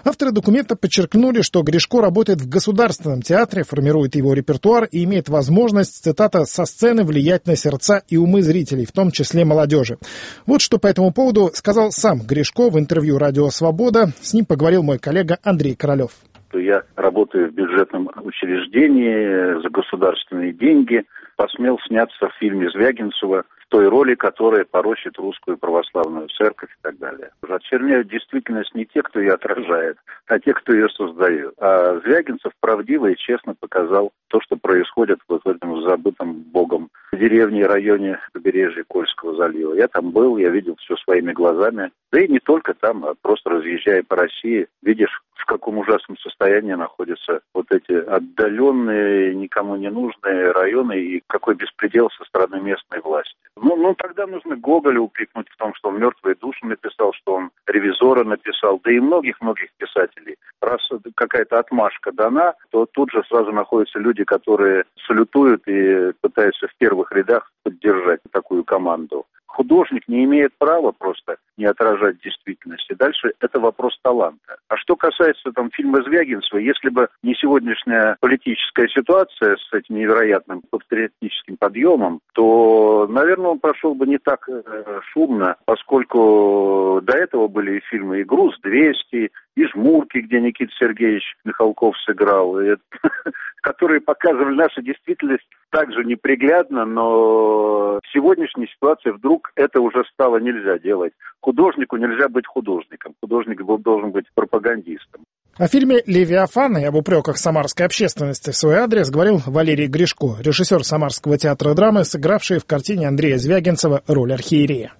Авторы документа подчеркнули, что Гришко работает в Государственном театре, формирует его репертуар и имеет возможность, цитата, «со сцены влиять на сердца и умы зрителей, в том числе молодежи». Вот что по этому поводу сказал сам Гришко в интервью «Радио Свобода». С ним поговорил мой коллега Андрей Королев. Я работаю в бюджетном учреждении за государственные деньги. Посмел сняться в фильме Звягинцева в той роли, которая порочит русскую православную церковь и так далее. Очерняют действительность не те, кто ее отражает, а те, кто ее создает. А Звягинцев правдиво и честно показал то, что происходит в этом забытом богом деревне и районе побережья Кольского залива. Я там был, я видел все своими глазами. Да и не только там, а просто разъезжая по России, видишь, в каком ужасном состоянии находятся вот эти отдаленные, никому не нужные районы и какой беспредел со стороны местной власти. Ну, тогда нужно Гоголя упрекнуть в том, что он «Мертвые души» написал, что он «Ревизора» написал, да и многих-многих писателей. Раз какая-то отмашка дана, то тут же сразу находятся люди, которые салютуют и пытаются в первых рядах поддержать такую команду. Художник не имеет права просто не отражать действительность. И дальше это вопрос таланта. А что касается фильма Звягинцева, если бы не сегодняшняя политическая ситуация с этим невероятным патриотическим подъемом, то, наверное, он прошел бы не так шумно, поскольку до этого были и фильмы и «Груз-200», и «Жмурки», где Никита Сергеевич Михалков сыграл, которые показывали нашу действительность также неприглядно, но в сегодняшней ситуации вдруг это уже стало нельзя делать. Художнику нельзя быть художником. Художник должен быть пропагандистом. О фильме «Левиафан» и об упреках самарской общественности в свой адрес говорил Валерий Гришко, режиссер Самарского театра драмы, сыгравший в картине Андрея Звягинцева роль архиерея.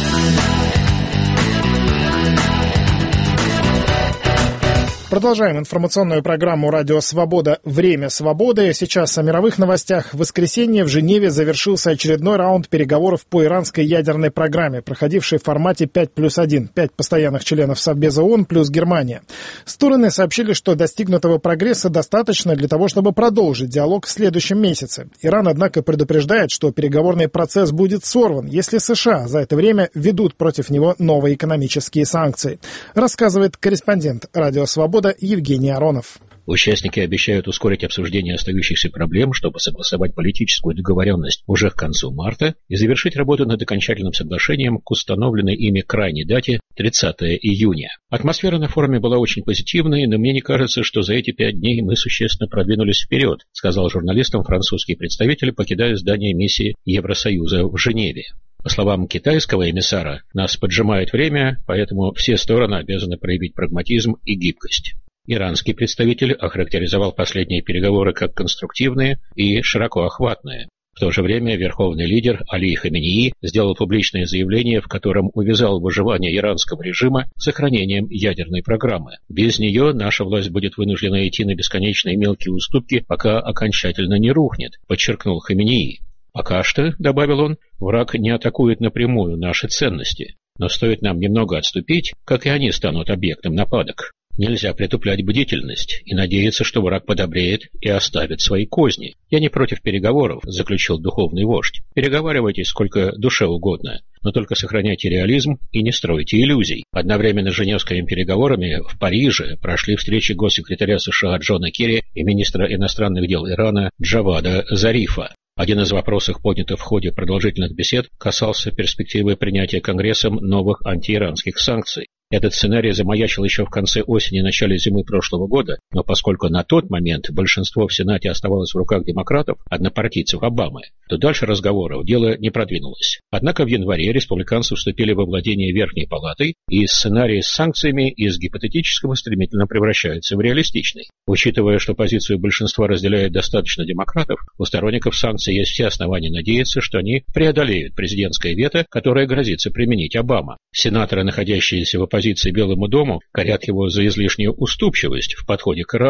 Продолжаем информационную программу «Радио Свобода. Время свободы». Сейчас о мировых новостях. В воскресенье в Женеве завершился очередной раунд переговоров по иранской ядерной программе, проходившей в формате 5+1. 5 постоянных членов Совбеза ООН плюс Германия. Стороны сообщили, что достигнутого прогресса достаточно для того, чтобы продолжить диалог в следующем месяце. Иран, однако, предупреждает, что переговорный процесс будет сорван, если США за это время введут против него новые экономические санкции. Рассказывает корреспондент «Радио Свобода» Евгений Аронов. Участники обещают ускорить обсуждение остающихся проблем, чтобы согласовать политическую договоренность уже к концу марта и завершить работу над окончательным соглашением к установленной ими крайней дате 30 июня. Атмосфера на форуме была очень позитивной, но мне не кажется, что за эти 5 дней мы существенно продвинулись вперед, сказал журналистам французский представитель, покидая здание миссии Евросоюза в Женеве. По словам китайского эмиссара, нас поджимает время, поэтому все стороны обязаны проявить прагматизм и гибкость. Иранский представитель охарактеризовал последние переговоры как конструктивные и широко охватные. В то же время верховный лидер Али Хаменеи сделал публичное заявление, в котором увязал выживание иранского режима с сохранением ядерной программы. Без нее наша власть будет вынуждена идти на бесконечные мелкие уступки, пока окончательно не рухнет, подчеркнул Хаменеи. Пока что, добавил он, враг не атакует напрямую наши ценности, но стоит нам немного отступить, как и они станут объектом нападок. Нельзя притуплять бдительность и надеяться, что враг подобреет и оставит свои козни. Я не против переговоров, заключил духовный вождь. Переговаривайтесь сколько душе угодно, но только сохраняйте реализм и не стройте иллюзий. Одновременно с женевскими переговорами в Париже прошли встречи госсекретаря США Джона Керри и министра иностранных дел Ирана Джавада Зарифа. Один из вопросов, поднятых в ходе продолжительных бесед, касался перспективы принятия Конгрессом новых антииранских санкций. Этот сценарий замаячил еще в конце осени и начале зимы прошлого года, но поскольку на тот момент большинство в Сенате оставалось в руках демократов, однопартийцев Обамы, то дальше разговоров дело не продвинулось. Однако в январе республиканцы вступили во владение Верхней Палатой, и сценарий с санкциями из гипотетического стремительно превращается в реалистичный. Учитывая, что позицию большинства разделяет достаточно демократов, у сторонников санкций есть все основания надеяться, что они преодолеют президентское вето, которое грозится применить Обама. Сенаторы, находящиеся в оппозиции Белому дому, корят его за излишнюю уступчивость в подходе к Ирану.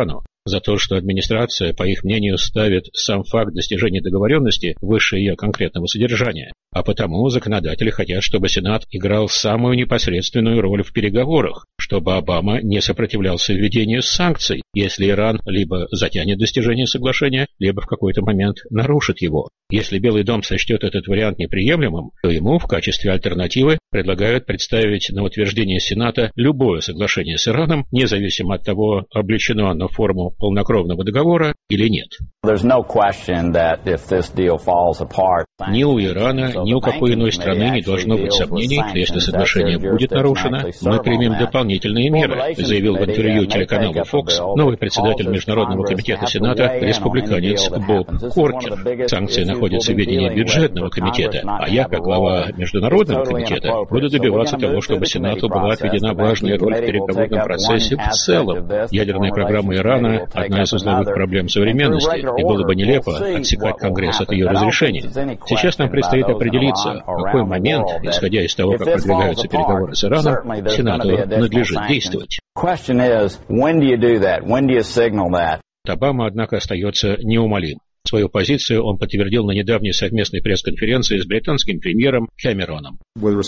за то, что администрация, по их мнению, ставит сам факт достижения договоренности выше ее конкретного содержания. А потому законодатели хотят, чтобы Сенат играл самую непосредственную роль в переговорах, чтобы Обама не сопротивлялся введению санкций, если Иран либо затянет достижение соглашения, либо в какой-то момент нарушит его. Если Белый дом сочтет этот вариант неприемлемым, то ему в качестве альтернативы предлагают представить на утверждение Сената любое соглашение с Ираном, независимо от того, облечено оно в форму полнокровного договора или нет. Ни у Ирана, ни у какой иной страны не должно быть сомнений, что если соглашение будет нарушено, мы примем дополнительные меры, заявил в интервью телеканалу Fox новый председатель Международного комитета Сената, республиканец Боб Коркер. Санкции находятся в ведении бюджетного комитета, а я, как глава Международного комитета, буду добиваться того, чтобы Сенату была отведена важная роль в переговорном процессе в целом. Ядерная программа Ирана – одна из узловых проблем современности, и было бы нелепо отсекать Конгресс от ее разрешения. Сейчас нам предстоит определиться, в какой момент, исходя из того, как продвигаются переговоры с Ираном, Сенату надлежит действовать. Обама, однако, остается неумолим. Свою позицию он подтвердил на недавней совместной пресс-конференции с британским премьером Кэмероном.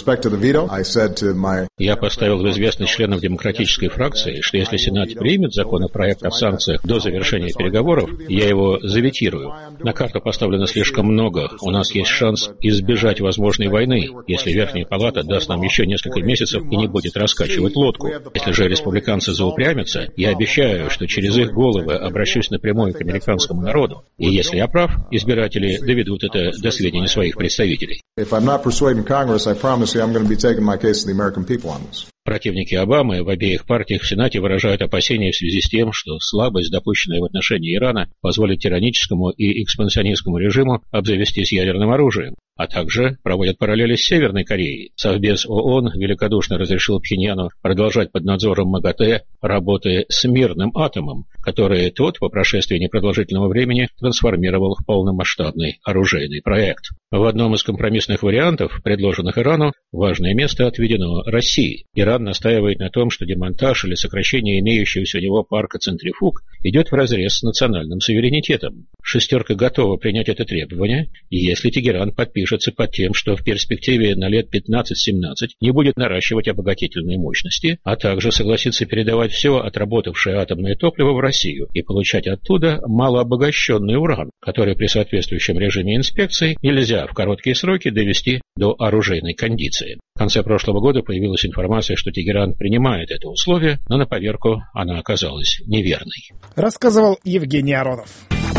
Я поставил в известность членов демократической фракции, что если Сенат примет законопроект о санкциях до завершения переговоров, я его заветирую. На карту поставлено слишком много. У нас есть шанс избежать возможной войны, если Верхняя Палата даст нам еще несколько месяцев и не будет раскачивать лодку. Если же республиканцы заупрямятся, я обещаю, что через их головы обращусь напрямую к американскому народу. И если я прав, избиратели доведут это до сведения своих представителей. Противники Обамы в обеих партиях в Сенате выражают опасения в связи с тем, что слабость, допущенная в отношении Ирана, позволит тираническому и экспансионистскому режиму обзавестись ядерным оружием, а также проводят параллели с Северной Кореей. Совбез ООН великодушно разрешил Пхеньяну продолжать под надзором МАГАТЭ работы с мирным атомом, который тот по прошествии непродолжительного времени трансформировал в полномасштабный оружейный проект. В одном из компромиссных вариантов, предложенных Ирану, важное место отведено России. Иран настаивает на том, что демонтаж или сокращение имеющегося у него парка центрифуг идет вразрез с национальным суверенитетом. «Шестерка» готова принять это требование, если Тегеран подпишется под тем, что в перспективе на лет 15-17 не будет наращивать обогатительные мощности, а также согласится передавать все отработавшее атомное топливо в Россию и получать оттуда малообогащенный уран, который при соответствующем режиме инспекции нельзя в короткие сроки довести до оружейной кондиции. В конце прошлого года появилась информация, что Тегеран принимает это условие, но на поверку она оказалась неверной. Рассказывал Евгений Аронов.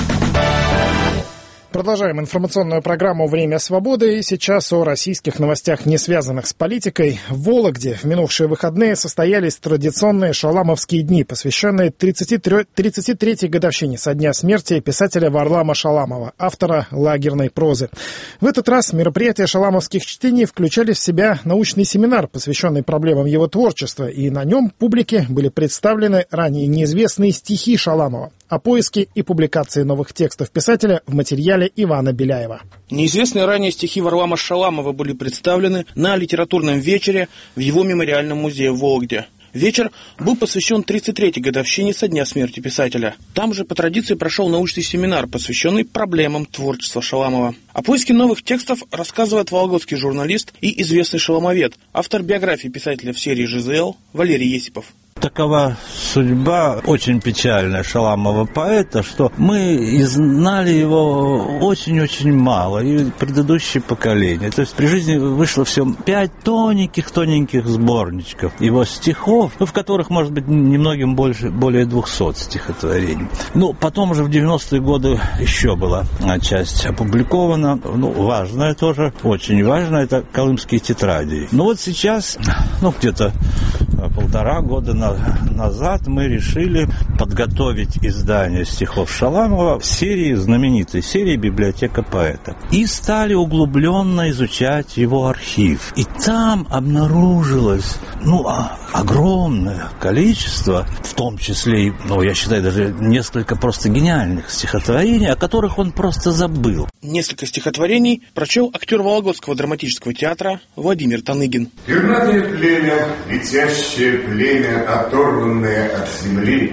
Продолжаем информационную программу «Время свободы». И сейчас о российских новостях, не связанных с политикой. В Вологде в минувшие выходные состоялись традиционные шаламовские дни, посвященные 33-й годовщине со дня смерти писателя Варлама Шаламова, автора лагерной прозы. В этот раз мероприятия шаламовских чтений включали в себя научный семинар, посвященный проблемам его творчества, и на нем публике были представлены ранее неизвестные стихи Шаламова о поиске и публикации новых текстов писателя в материале Ивана Беляева. Неизвестные ранее стихи Варлама Шаламова были представлены на литературном вечере в его мемориальном музее в Вологде. Вечер был посвящен 33-й годовщине со дня смерти писателя. Там же по традиции прошел научный семинар, посвященный проблемам творчества Шаламова. О поиске новых текстов рассказывает вологодский журналист и известный шаламовед, автор биографии писателя в серии «ЖЗЛ» Валерий Есипов. Такова судьба очень печальная Шаламова поэта, что мы и знали его очень-очень мало, и предыдущие поколения. То есть при жизни вышло всего 5 тоненьких сборничков его стихов, в которых, может быть, немногим более 200 стихотворений. Потом уже в 90-е годы еще была часть опубликована, важная тоже, очень важная, это «Колымские тетради». Сейчас, где-то 1,5 года назад мы решили подготовить издание стихов Шаламова в серии, знаменитой серии «Библиотека поэта». И стали углубленно изучать его архив. И там обнаружилось огромное количество, в том числе и, я считаю, даже несколько просто гениальных стихотворений, о которых он просто забыл. Несколько стихотворений прочел актер Вологодского драматического театра Владимир Таныгин. Пернатое племя, летящее племя, оторванное от земли,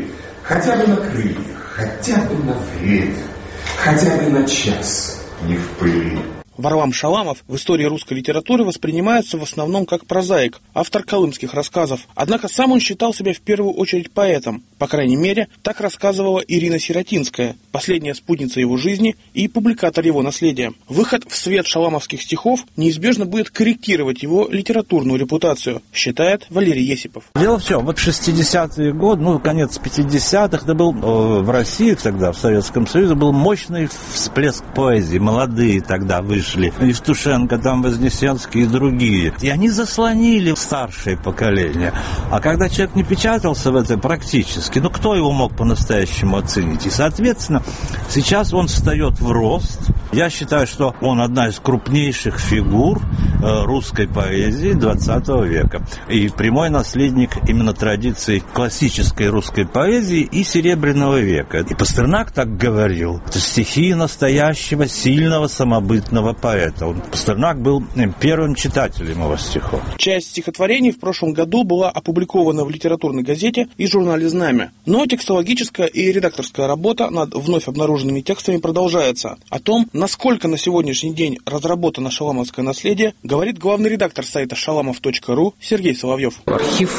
Хотя бы на крыльях, хотя бы на время, хотя бы на час не в пыли. Варлам Шаламов в истории русской литературы воспринимается в основном как прозаик, автор колымских рассказов. Однако сам он считал себя в первую очередь поэтом. По крайней мере, так рассказывала Ирина Сиротинская, последняя спутница его жизни и публикатор его наследия. Выход в свет шаламовских стихов неизбежно будет корректировать его литературную репутацию, считает Валерий Есипов. Дело в чем, вот 60-е годы, конец 50-х, это был в России тогда, в Советском Союзе, был мощный всплеск поэзии. Молодые тогда вышли. Евтушенко, там Вознесенский и другие. И они заслонили старшее поколение. А когда человек не печатался в это практически, кто его мог по-настоящему оценить? И, соответственно, сейчас он встает в рост. Я считаю, что он одна из крупнейших фигур русской поэзии 20 века. И прямой наследник именно традиций классической русской поэзии и Серебряного века. И Пастернак так говорил. Это стихи настоящего, сильного, самобытного поэта. Пастернак был первым читателем его стихов. Часть стихотворений в прошлом году была опубликована в литературной газете и журнале «Знамя». Но текстологическая и редакторская работа над вновь обнаруженными текстами продолжается. О том, насколько на сегодняшний день разработано шаламовское наследие, говорит главный редактор сайта shalamov.ru Сергей Соловьев. Архив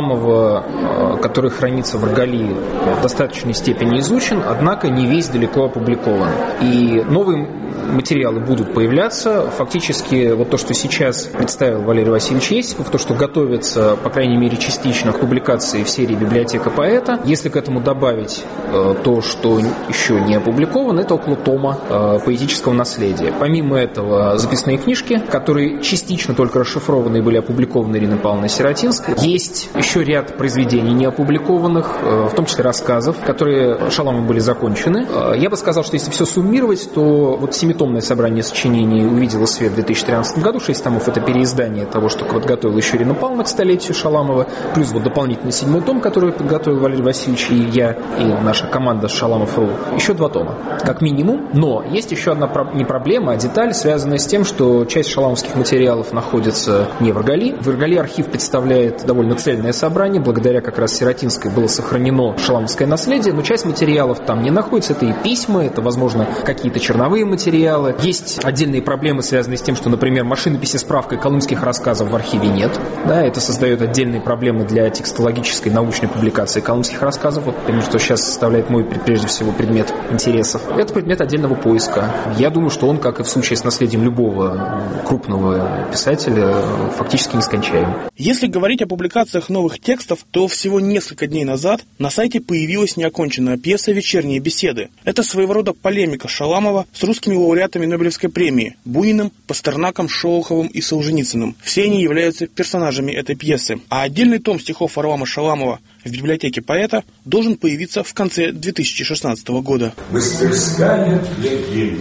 Шаламова, который хранится в Аргалии, в достаточной степени изучен, однако не весь далеко опубликован. И новые материалы будут появляться. Фактически вот то, что сейчас представил Валерий Васильевич Есипов, то, что готовится, по крайней мере, частично к публикации в серии «Библиотека поэта». Если к этому добавить то, что еще не опубликовано, это около тома поэтического наследия. Помимо этого, записные книжки, которые частично только расшифрованы и были опубликованы Ириной Павловной Сиротинской. Есть еще ряд произведений не опубликованных, в том числе рассказов, которые Шаламовым были закончены. Я бы сказал, что если все суммировать, то вот семитомное собрание сочинений увидело свет в 2013 году. 6 томов — это переиздание того, что подготовила еще Ирина Павловна к столетию Шаламова, плюс вот дополнительный 7-й том, который подготовил Валерий Васильевич и я, и наша команда с Шаламов.ру. Еще 2 тома, как минимум. Но есть еще одна не проблема, а деталь, связанная с тем, что часть шаламовских материалов находится не в Аргали. В Аргали архив представляет довольно цельное собрание, благодаря как раз Сиротинской было сохранено шаламовское наследие, но часть материалов там не находится. Это и письма, это, возможно, какие-то черновые материалы. Есть отдельные проблемы, связанные с тем, что, например, машинописи с справкой колымских рассказов в архиве нет. Да, это создает отдельные проблемы для текстологической научной публикации колымских рассказов, вот, потому что сейчас составляет мой, прежде всего, предмет интересов. Это предмет отдельного поиска. Я думаю, что он, как и в случае с наследием любого крупного писателя, фактически нескончаем. Если говорить о публикациях новых текстов, то всего несколько дней назад на сайте появилась неоконченная пьеса «Вечерние беседы». Это своего рода полемика Шаламова с русскими лауреатами Нобелевской премии Буниным, Пастернаком, Шолоховым и Солженицыным. Все они являются персонажами этой пьесы. А отдельный том стихов Варлама Шаламова в библиотеке поэта должен появиться в конце 2016 года. Мастерская для гениев.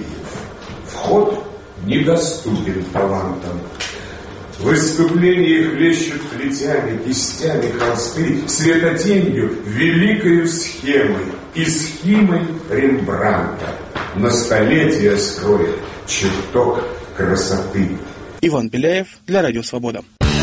Вход недоступен талантам. В выступлениях хлещут плетями, кистями холсты, светотенью, великою схемой и схемой Рембрандта. На столетие скроет чертог красоты. Иван Беляев для Радио Свобода.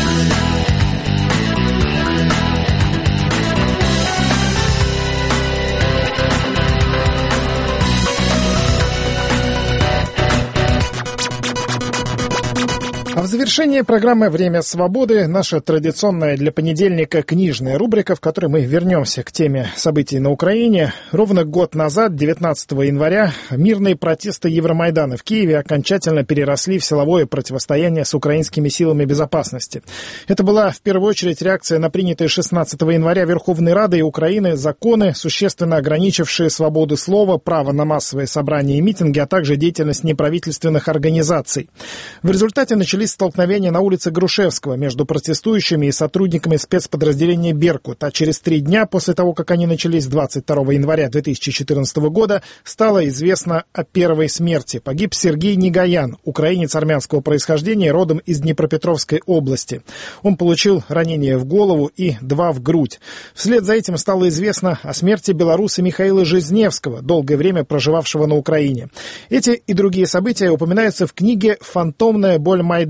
А в завершении программы «Время свободы» наша традиционная для понедельника книжная рубрика, в которой мы вернемся к теме событий на Украине. Ровно год назад, 19 января, мирные протесты Евромайдана в Киеве окончательно переросли в силовое противостояние с украинскими силами безопасности. Это была в первую очередь реакция на принятые 16 января Верховной Радой Украины законы, существенно ограничившие свободу слова, право на массовые собрания и митинги, а также деятельность неправительственных организаций. В результате начались столкновения на улице Грушевского между протестующими и сотрудниками спецподразделения «Беркут», а через 3 дня после того, как они начались 22 января 2014 года, стало известно о первой смерти. Погиб Сергей Негаян, украинец армянского происхождения, родом из Днепропетровской области. Он получил ранение в голову и 2 в грудь. Вслед за этим стало известно о смерти белоруса Михаила Жизневского, долгое время проживавшего на Украине. Эти и другие события упоминаются в книге «Фантомная боль Майдана»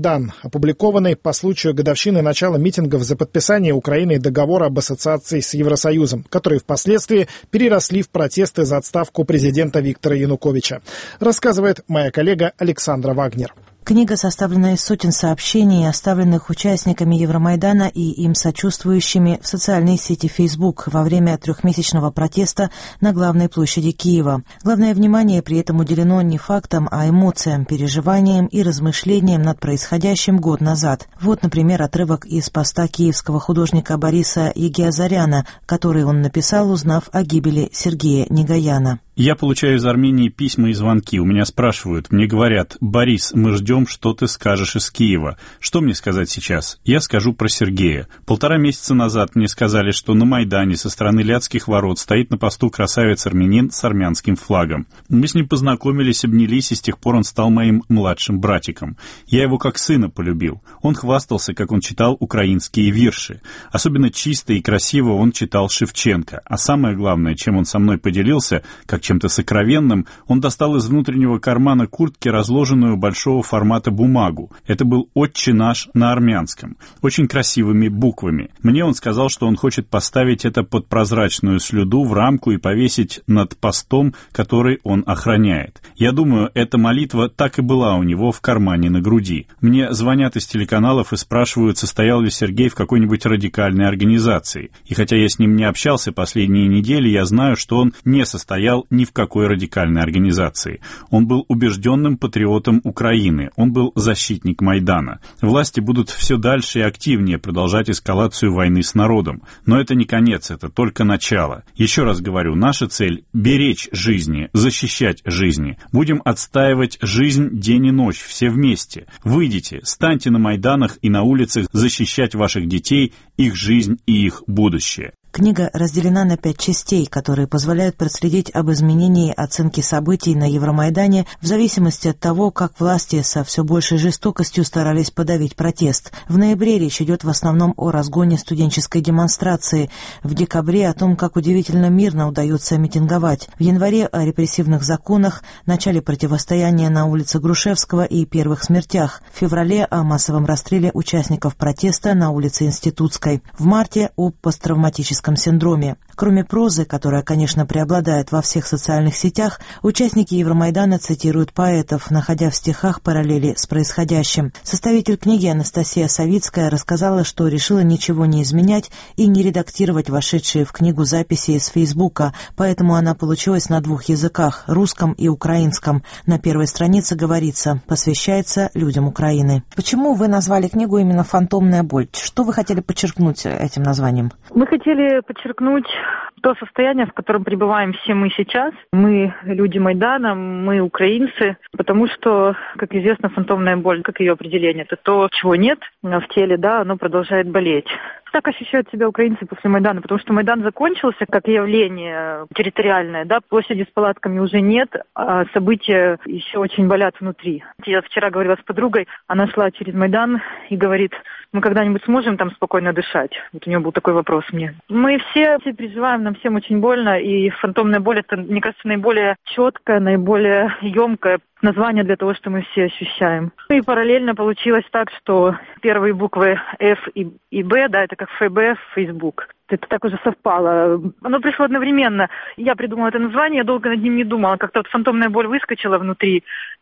Евромайдан, опубликованный по случаю годовщины начала митингов за подписание Украиной договора об ассоциации с Евросоюзом, которые впоследствии переросли в протесты за отставку президента Виктора Януковича, рассказывает моя коллега Александра Вагнер. Книга составлена из сотен сообщений, оставленных участниками Евромайдана и им сочувствующими в социальной сети Facebook во время трехмесячного протеста на главной площади Киева. Главное внимание при этом уделено не фактам, а эмоциям, переживаниям и размышлениям над происходящим год назад. Вот, например, отрывок из поста киевского художника Бориса Егиазаряна, который он написал, узнав о гибели Сергея Негояна. Я получаю из Армении письма и звонки. У меня спрашивают, мне говорят: «Борис, мы ждем, что ты скажешь из Киева». Что мне сказать сейчас? Я скажу про Сергея. 1,5 месяца назад мне сказали, что на Майдане со стороны Ляцких ворот стоит на посту красавец-армянин с армянским флагом. Мы с ним познакомились, обнялись, и с тех пор он стал моим младшим братиком. Я его как сына полюбил. Он хвастался, как он читал украинские вирши. Особенно чисто и красиво он читал Шевченко. А самое главное, чем он со мной поделился, как чем-то сокровенным, он достал из внутреннего кармана куртки разложенную большого формата бумагу. Это был «Отче наш» на армянском, очень красивыми буквами. Мне он сказал, что он хочет поставить это под прозрачную слюду в рамку и повесить над постом, который он охраняет. Я думаю, эта молитва так и была у него в кармане на груди. Мне звонят из телеканалов и спрашивают, состоял ли Сергей в какой-нибудь радикальной организации. И хотя я с ним не общался последние недели, я знаю, что он не состоял ни в какой радикальной организации. Он был убежденным патриотом Украины. Он был защитник Майдана. Власти будут все дальше и активнее продолжать эскалацию войны с народом. Но это не конец, это только начало. Еще раз говорю, наша цель — беречь жизни, защищать жизни. Будем отстаивать жизнь день и ночь, все вместе. Выйдите, станьте на Майданах и на улицах защищать ваших детей, их жизнь и их будущее. Книга разделена на 5 частей, которые позволяют проследить об изменении оценки событий на Евромайдане в зависимости от того, как власти со все большей жестокостью старались подавить протест. В ноябре речь идет в основном о разгоне студенческой демонстрации, в декабре о том, как удивительно мирно удается митинговать, в январе о репрессивных законах, начале противостояния на улице Грушевского и первых смертях, в феврале о массовом расстреле участников протеста на улице Институтской, в марте о посттравматическом синдроме. Кроме прозы, которая, конечно, преобладает во всех социальных сетях, участники Евромайдана цитируют поэтов, находя в стихах параллели с происходящим. Составитель книги Анастасия Савицкая рассказала, что решила ничего не изменять и не редактировать вошедшие в книгу записи из Фейсбука, поэтому она получилась на 2 языках – русском и украинском. На первой странице говорится «Посвящается людям Украины». Почему вы назвали книгу именно «Фантомная боль»? Что вы хотели подчеркнуть этим названием? Мы хотели подчеркнуть то состояние, в котором пребываем все мы сейчас. Мы люди Майдана, мы украинцы, потому что, как известно, фантомная боль, как ее определение, это то, чего нет в теле, да, оно продолжает болеть. Так ощущают себя украинцы после Майдана, потому что Майдан закончился как явление территориальное, да, площади с палатками уже нет, а события еще очень болят внутри. Я вчера говорила с подругой, она шла через Майдан и говорит: мы когда-нибудь сможем там спокойно дышать? Вот у нее был такой вопрос мне. Мы все переживаем, нам всем очень больно, и фантомная боль — это, мне кажется, наиболее четкое, наиболее емкое название для того, что мы все ощущаем. И параллельно получилось так, что первые буквы F и B, да, это как ФБ, Facebook. Это так уже совпало. Оно пришло одновременно. Я придумала это название, я долго над ним не думала. Как-то вот фантомная боль выскочила внутри,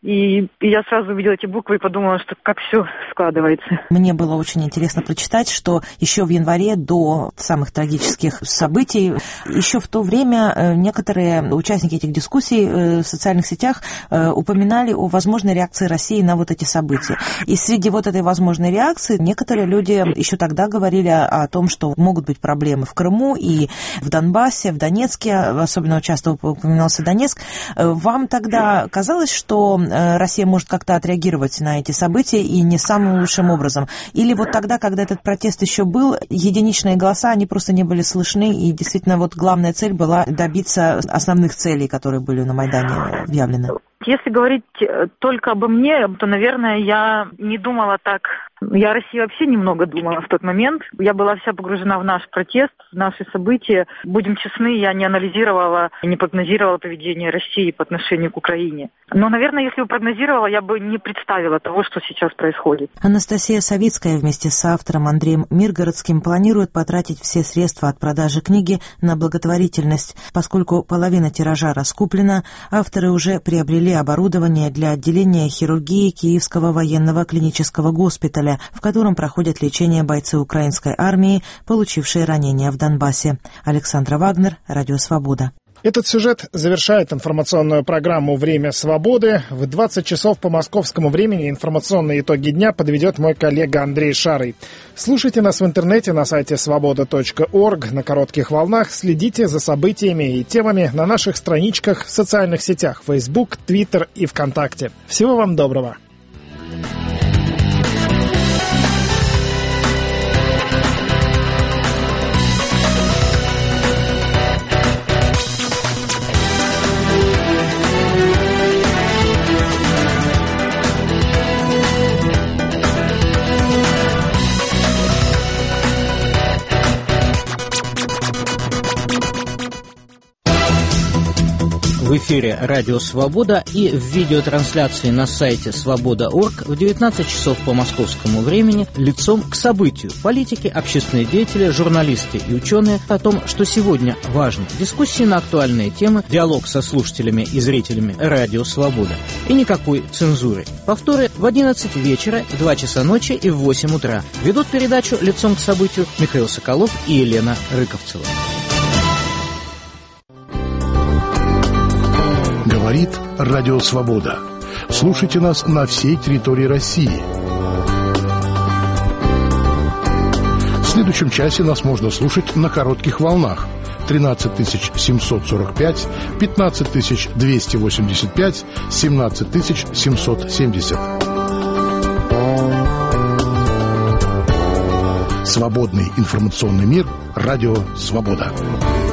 и я сразу увидела эти буквы и подумала, что как все складывается. Мне было очень интересно прочитать, что еще в январе, до самых трагических событий, еще в то время некоторые участники этих дискуссий в социальных сетях упоминали о возможной реакции России на вот эти события. И среди вот этой возможной реакции некоторые люди еще тогда говорили о том, что могут быть проблемы в Крыму и в Донбассе, в Донецке, особенно часто упоминался Донецк. Вам тогда казалось, что Россия может как-то отреагировать на эти события и не самым лучшим образом? Или вот тогда, когда этот протест еще был, единичные голоса, они просто не были слышны, и действительно вот главная цель была добиться основных целей, которые были на Майдане объявлены? Если говорить только обо мне, то, наверное, я не думала так Я о России вообще немного думала в тот момент. Я была вся погружена в наш протест, в наши события. Будем честны, я не анализировала, не прогнозировала поведение России по отношению к Украине. Но, наверное, если бы прогнозировала, я бы не представила того, что сейчас происходит. Анастасия Савицкая вместе с автором Андреем Миргородским планирует потратить все средства от продажи книги на благотворительность. Поскольку половина тиража раскуплена, авторы уже приобрели оборудование для отделения хирургии Киевского военного клинического госпиталя, в котором проходят лечение бойцы украинской армии, получившие ранения в Донбассе. Александра Вагнер, Радио Свобода. Этот сюжет завершает информационную программу «Время свободы». В 20 часов по московскому времени информационные итоги дня подведет мой коллега Андрей Шарый. Слушайте нас в интернете на сайте svoboda.org, на коротких волнах. Следите за событиями и темами на наших страничках в социальных сетях Facebook, Twitter и ВКонтакте. Всего вам доброго. В эфире «Радио Свобода» и в видеотрансляции на сайте svoboda.org в 19 часов по московскому времени лицом к событию. Политики, общественные деятели, журналисты и ученые о том, что сегодня важно. Дискуссии на актуальные темы, диалог со слушателями и зрителями «Радио Свобода». И никакой цензуры. Повторы в 11 вечера, в 2 часа ночи и в 8 утра. Ведут передачу «Лицом к событию» Михаил Соколов и Елена Рыковцева. Говорит Радио Свобода. Слушайте нас на всей территории России. В следующем часе нас можно слушать на коротких волнах. 13 745, 15 285, 17 770. Свободный информационный мир. Радио Свобода.